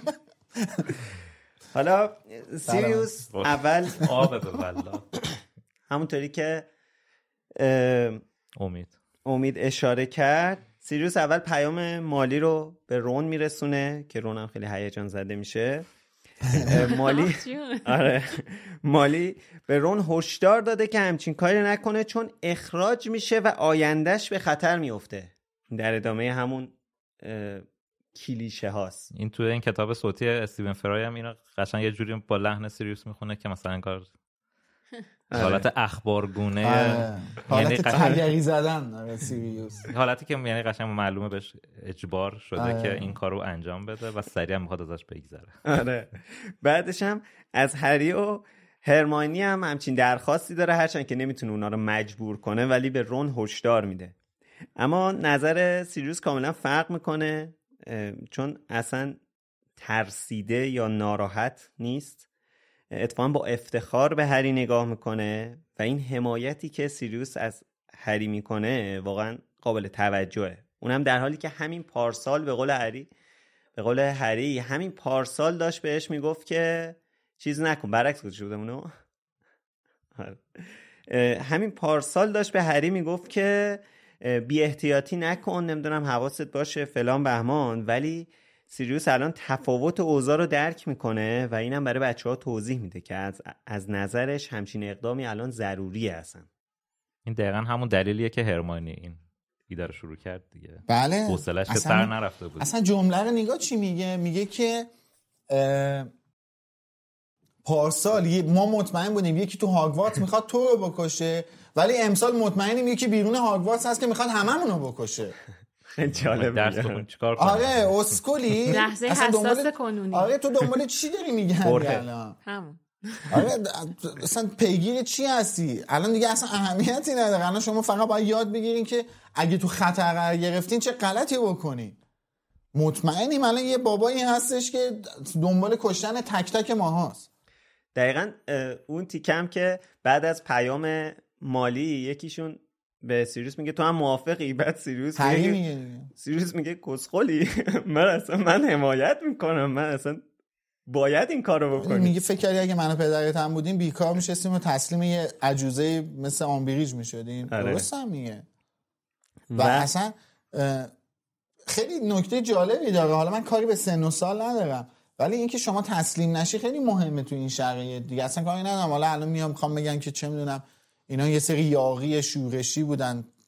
حالا سیریوس اول آب به والله همونطوری که امید امید اشاره کرد، سیریوس اول پیام مالی رو به رون میرسونه که رون هم خیلی هیجان زده میشه. مالی آره مالی به رون هشدار داده که همچین کاری نکنه چون اخراج میشه و آیندهش به خطر میفته. در ادامه همون کلیشه هاست. این توی این کتاب صوتی استیون فرای هم اینو قشنگ یه جوری با لحن سیریوس میخونه که مثلا کار حالت اخبارگونه، حالت تگری زدن سیریوس، حالتی که یعنی قشنگ معلومه بهش اجبار شده آه. که این کارو انجام بده و سریع میخواد ازش بگذره. آره. بعدش هم از هری و هرماینی هم همچین درخواستی داره، هرچند که نمیتونه اونا رو مجبور کنه ولی به رون هشدار میده. اما نظر سیریوس کاملا فرق میکنه، چون اصلا ترسیده یا ناراحت نیست، اتفاقا با افتخار به هری نگاه میکنه و این حمایتی که سیریوس از هری میکنه واقعا قابل توجهه. اونم در حالی که همین پارسال به قول هری به قول هری همین پارسال داشت بهش میگفت که چیز نکن، برعکس گذاشته بودم اونو. همین پارسال داشت به هری میگفت که بی احتیاطی نکن، نمیدونم حواست باشه فلان بهمان، ولی سیریوس الان تفاوت اوضاع رو درک میکنه و اینم برای بچه‌ها توضیح میده که از از نظرش همچین اقدامی الان ضروریه. اصلا این دقیقاً همون دلیلیه که هرماینی این ایده رو شروع کرد دیگه. بله حوصله‌اش به سر نرفته بود. اصلا جمله رو نگاه چی میگه، میگه که پارسال ما مطمئن بودیم یکی تو هاگوارتس میخواد تو رو بکشه، ولی امسال مطمئنیم یکی بیرون هاگوارتس هست که میخواد هممون رو بکشه. خیلی جالب. درس بخون چیکار کنی؟ آره اسکولی لحظه حساس کنونی. آره تو دنبال چی داری میگردی الان؟ همون. آره اصلا پیگیر چی هستی؟ الان دیگه اصلا اهمیتی نداره. الان شما فقط باید یاد بگیرین که اگه تو خطر قرار گرفتین چه غلطی بکنین. مطمئنیم الان یه بابایی هستش که دنبال کشتن تک تک ماهاست. دقیقاً اون تیکم که بعد از پیام مالی یکیشون به سیریوس میگه تو هم موافقی؟ بعد سیریوس میگه میگه سیریوس میگه کسخلی، من اصلا من حمایت میکنم، من اصلا باید این کارو بکنیم. میگه فکر کردی اگه من و پدرت هم بودیم بیکار میشستیم و تسلیم یه عجوزه مثل آمبریج میشدیم. درست هم میگه. و, و اصلا خیلی نکته جالبی داره. حالا من کاری به سن و سال ندارم ولی اینکه شما تسلیم نشی خیلی مهمه تو این شرایط دیگه. اصلا کاری ندارم حالا الان میام میخوام بگم که چه میدونم اینا یه سری یاغی شورشی بودن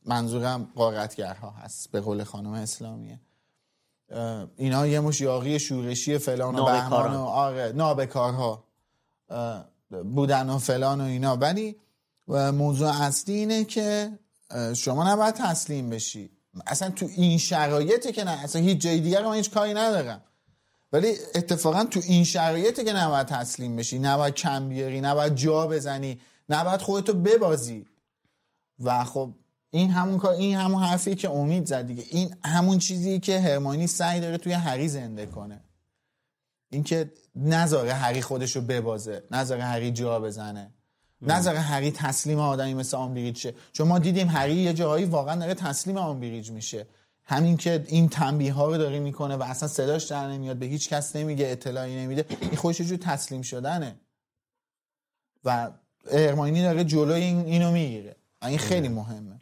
منظورم غارتگرها هست به قول خانم اسلامیه. اینا یه مش یاغی شورشی فلان و بهمان و آره نابکارها بودن و فلان و اینا. ولی موضوع اصلی اینه که شما نباید تسلیم بشی. اصلا تو این شرایطه که نه، اصلا هیچ جای دیگر من هیچ کاری ندارم، ولی اتفاقا تو این شرایطه که نباید تسلیم بشی، نباید کم بیاری، نباید جا بزنی، نباید خودتو ببازی. و خب این همون کار، این همون حرفی که امید زد دیگه. این همون چیزی که هرماینی سعی داره توی هری زنده کنه، این که نذاره هری خودشو ببازه، نذاره هری جا بزنه، نذاره هری تسلیم آدمی مثل آمبریج شه. چون ما دیدیم هری یه جایی واقعا داره تسلیم آمبریج میشه. همین که این تنبیه ها رو داره میکنه و اصلا صداش در نمیاد، به هیچ کس نمیگه، اطلاعی نمیده، این خودش یه جور تسلیم شدنه و هرماینی داره جلوی این اینو میگیره. این خیلی مهمه.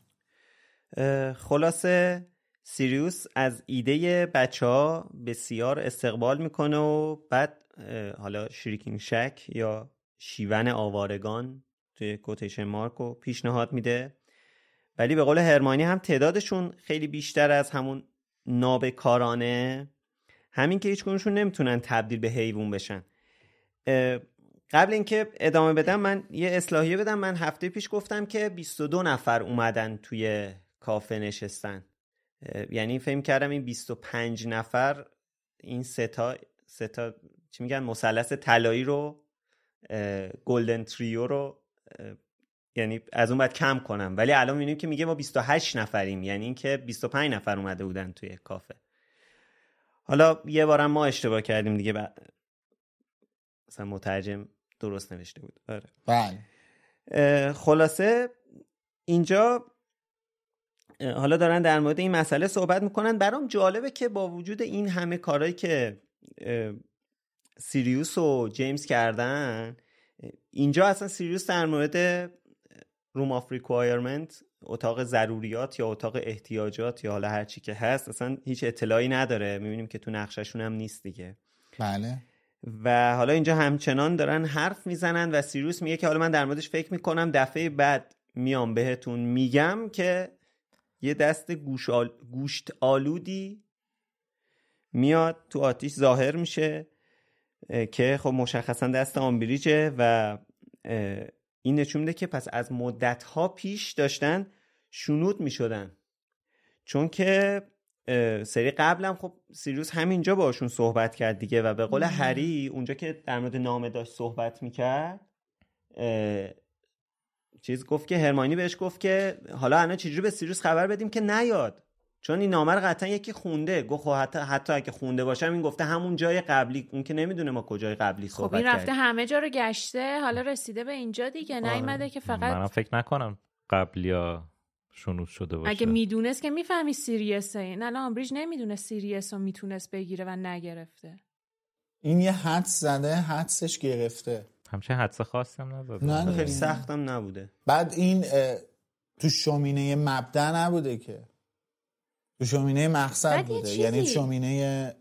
خلاصه سیریوس از ایده بچه ها بسیار استقبال میکنه و بعد حالا شریکینگ شک یا شیون آوارگان توی کوتیشن مارکو پیشنهاد میده. ولی به قول هرماینی هم تعدادشون خیلی بیشتر از همون نابکارانه، همین که هیچ کنشون نمیتونن تبدیل به حیوان بشن. قبل اینکه ادامه بدم من یه اصلاحیه بدم. من هفته پیش گفتم که بیست و دو نفر اومدن توی کافه نشستن، یعنی فهم کردم این بیست و پنج نفر این سه تا سه تا چی میگن مثلث طلایی رو، گلدن تریو رو، یعنی از اون بعد کم کنم. ولی الان میبینیم که میگه ما بیست و هشت نفریم، یعنی این که بیست و پنج نفر اومده بودن توی کافه. حالا یه بارم ما اشتباه کردیم دیگه، ب... مثلا مترجم درست نوشته بود. آره بله. خلاصه اینجا حالا دارن در مورد این مسئله صحبت میکنن. برام جالبه که با وجود این همه کارهایی که سیریوس و جیمز کردن، اینجا اصلا سیریوس در مورد روم آف ریکوایرمنت، اتاق ضروریات یا اتاق احتیاجات یا حالا هر چی که هست، اصلا هیچ اطلاعی نداره. میبینیم که تو نقششون هم نیست دیگه. بله. و حالا اینجا همچنان دارن حرف میزنن و سیریوس میگه که حالا من در موردش فکر میکنم، دفعه بعد میام بهتون میگم که یه دست گوش آل... گوشت آلودی میاد تو آتیش ظاهر میشه که خب مشخصا دست آمبریجه و این نشون میده که پس از مدت‌ها پیش داشتن شنود میشدن، چون که سری قبلم خب سیریوس همینجا باشون صحبت کرد دیگه و به قول هری اونجا که در مورد نامه داشت صحبت میکرد چیز گفت که هرماینی بهش گفت که حالا الان چجوری به سیریوس خبر بدیم که نیاد، چون این نامه رو قطعا یکی خونده. گفت خب حتی حتی اگه خونده باشم این گفته همون جای قبلی، اون که نمیدونه ما کجای قبلی صحبت کردیم. خب این رفته همه جا رو گشته، حالا رسیده به اینجا دیگه، نیومده که فقط. منم فکر نکنم قبلیا شنود شده باشه. اگه میدونست که میفهمی سیریسه. این الان آمبریج نمیدونه سیریس رو میتونست بگیره و نگرفته. این یه حدس زده، حدسش گرفته. همچه حدس خاصی هم نزده. نه خیلی سختم نبوده. بعد این تو شومینه مبدأ نبوده که، تو شومینه مقصد بوده، یعنی شومینه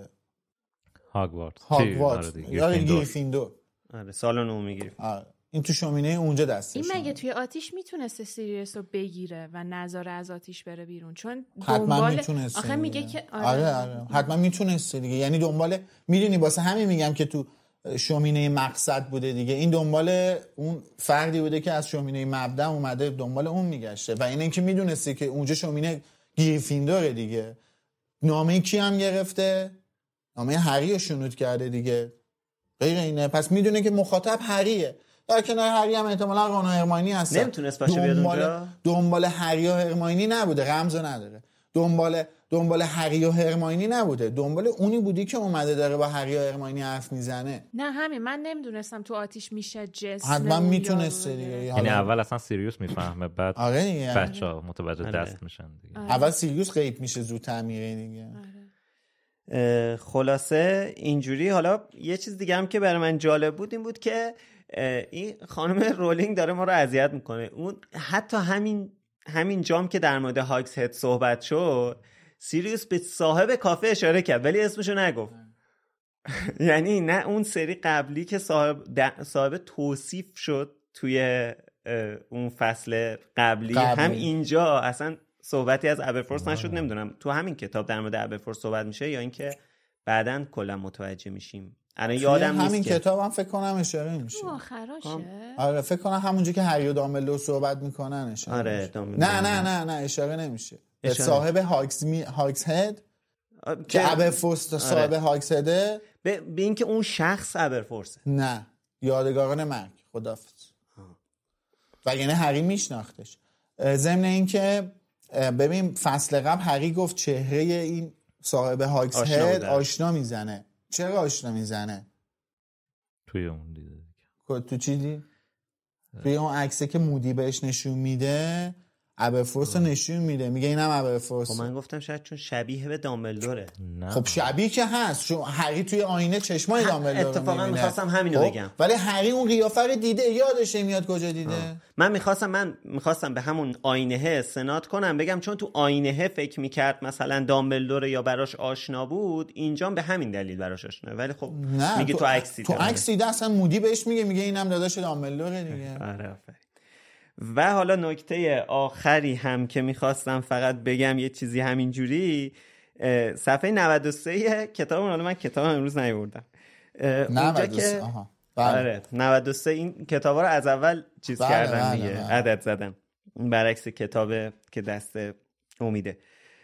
هاگوارتس هاگوارتس یا گریفیندور. آره سالن عمومی گریفیندور. این تو شومینه اونجا دستش. این مگه توی آتیش میتونسته سیریس رو بگیره و نذاره از آتیش بره بیرون؟ چون حتما میتونسته. آخه میگه که آره آره, آره. حتما میتونسته دیگه، یعنی دنبال میدونی واسه همین میگم که تو شومینه مقصد بوده دیگه. این دنبال اون فردی بوده که از شومینه مبدأ اومده دنبال اون میگشته و این اینکه میدونسته که اونجا شومینه گریفیندوره دیگه. نامه کی هم گرفته؟ نامه هری رو شنود کرده دیگه، غیر اینه. پس میدونه که مخاطب هریه. در کنار هری هم احتمالاً رون و هرماینی هستن. نمیتونست باشه بیاد اونجا. دنبال هری و هرماینی نبوده، رمزو نداره. دنبال دنبال هری و هرماینی نبوده، دنبال اونی بودی که اومده داره با هری و هرماینی حرف میزنه. نه همین، من نمیدونستم تو آتیش میشه جسم. حتما میتونسته دیگه. یعنی اول اصلا سیریوس میفهمه، بعد آره دیگه بچه‌ها متوجه آره. دست میشن دیگه. آره. اول سیریوس غیب میشه زودتر میره دیگه. آره. خلاصه اینجوری. حالا یه چیز دیگه هم که برای من جالب بود این بود که این خانم رولینگ داره ما رو اذیت میکنه. اون حتی همین همین جام که در مورد هاگز هد صحبت شد، سیریوس به صاحب کافه اشاره کرد ولی اسمشو نگفت. یعنی نه اون سری قبلی که صاحب صاحب توصیف شد توی اون فصل قبلی, قبلی هم اینجا اصلا صحبتی از ابرفورس نشد. نمیدونم تو همین کتاب در مورد ابرفورس صحبت میشه یا اینکه بعداً کلا متوجه میشیم. الان یادم نیست همین که کتاب هم فکر کنم اشاره میشه آخراشه. آره فکر کنم همونجا که هری و دامبلدور صحبت میکنن اشاره آره میشه. دامبلدور. نه نه نه نه اشاره نمیشه. اشاره. صاحب هاگز می هاگز هد که ابرفورس صاحب آره. هاگز هده به اینکه اون شخص ابرفورسه. نه یادگاران مرگ. خداحافظ. وگرنه هری میشناختش. ضمن اینکه ببین فصل قبل هری گفت چهره این صاحب هاگز هد آشنا میزنه. چرا آشنا میزنه؟ توی اون دیده دیگه. تو چی دی؟ توی اون عکسه که مودی بهش نشون میده ابرفورس رو نشون میده، میگه اینم ابرفورس. خب من گفتم شاید چون شبیه به دامبلدوره. خب شبیه که هست، چون هری توی آینه چشمای دامبلدور اتفاقا میخواستم همینو خب؟ بگم. ولی هری اون قیافه رو دیده، یادشه میاد کجا دیده. آه. من میخواستم من میخواستم به همون آینه استناد کنم، بگم چون تو آینه فکر میکرد مثلا دامبلدور یا براش آشنا بود، اینجا به همین دلیل براش آشنا، ولی خب میگه تو عکس تو عکس دیده اصلا مودی بهش میگه میگه اینم داداش دامبلدوره دیگه. آره. و حالا نکته آخری هم که میخواستم فقط بگم یه چیزی همینجوری، صفحه نود و سه کتابم، حالا من کتابم امروز نیاوردم اونجا که آها. آره نود و سه این کتابا رو از اول چیز بله کردم بله دیگه، بله. عدد زدم برعکس کتاب که دست امیده.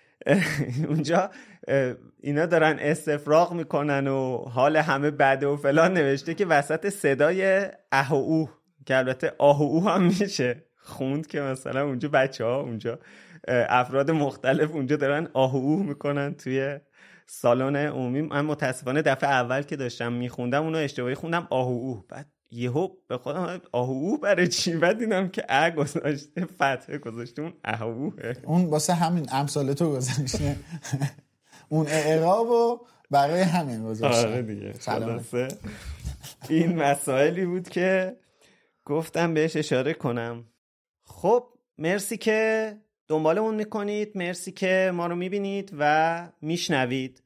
اونجا اینا دارن استفراغ میکنن و حال همه بده و فلان، نوشته که وسط صدای اه و اوه، که البته آه و اوه هم میشه خوند که مثلا اونجا بچه ها اونجا افراد مختلف اونجا دارن آه و اوه میکنن توی سالن عمومی. من متاسفانه دفعه اول که داشتم میخوندم اونو اشتباهی خوندم آه و اوه، بعد یهو به خودم آه و اوه برای چی؟ بعد دیدم که ا گذاشته فتحه گذاشته اون اه و اوه، اون واسه همین امثال تو گذاشته اون اعرابو برای همین گذاشته. آره دیگه. خلاصه این مسائلی بود که گفتم بهش اشاره کنم. خب مرسی که دنبالمون میکنید، مرسی که ما رو میبینید و میشنوید.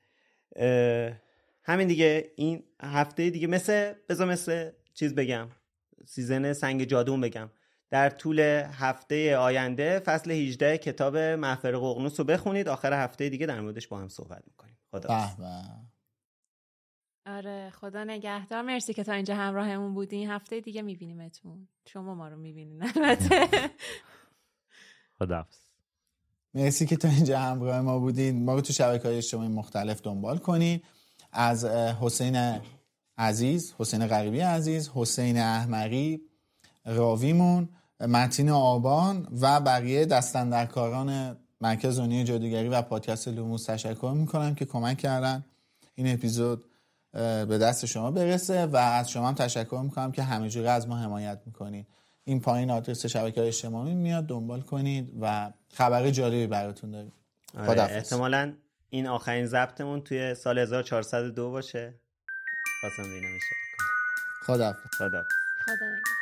همین دیگه، این هفته دیگه مثل بذار مثل چیز بگم، سیزن سنگ جادون بگم، در طول هفته آینده فصل هجده کتاب محفر ققنوس رو بخونید. آخر هفته دیگه در موردش با هم صحبت میکنیم. خدا آره خدا نگهدار. مرسی که تا اینجا همراهمون بودین. هفته دیگه میبینیمتون. شما ما رو میبینین البته. خداحافظ. مرسی که تا اینجا همراه ما بودین. ما رو تو شبکه‌های اجتماعی مختلف دنبال کنین. از حسین عزیز، حسین غریبی عزیز، حسین احمقی راویمون، متین آبان و بقیه دستاندرکاران مرکز دنیای جادوگری و پادکست لوموس تشکر میکنم که کمک کردن این اپیزود به دست شما برسه و از شما هم تشکر میکنم که همه جوره از ما حمایت میکنید. این پایین آدرس شبکه‌های اجتماعی میاد، دنبال کنید و خبر جالبی براتون داریم. خداحافظ. احتمالاً این آخرین ضبطمون توی سال هزار و چهارصد و دو باشه. خواستم ببینم اشاره کنم. خداحافظ. خداحافظ. خدا نگهدار.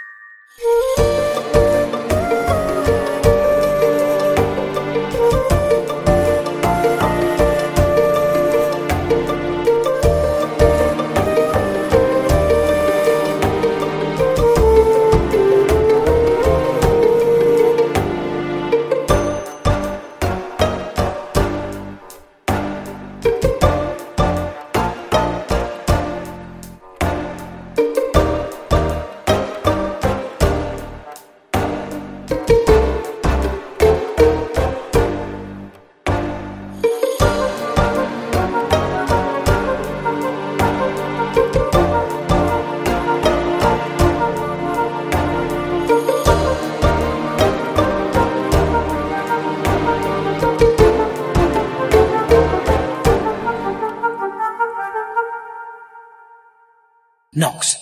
Knox.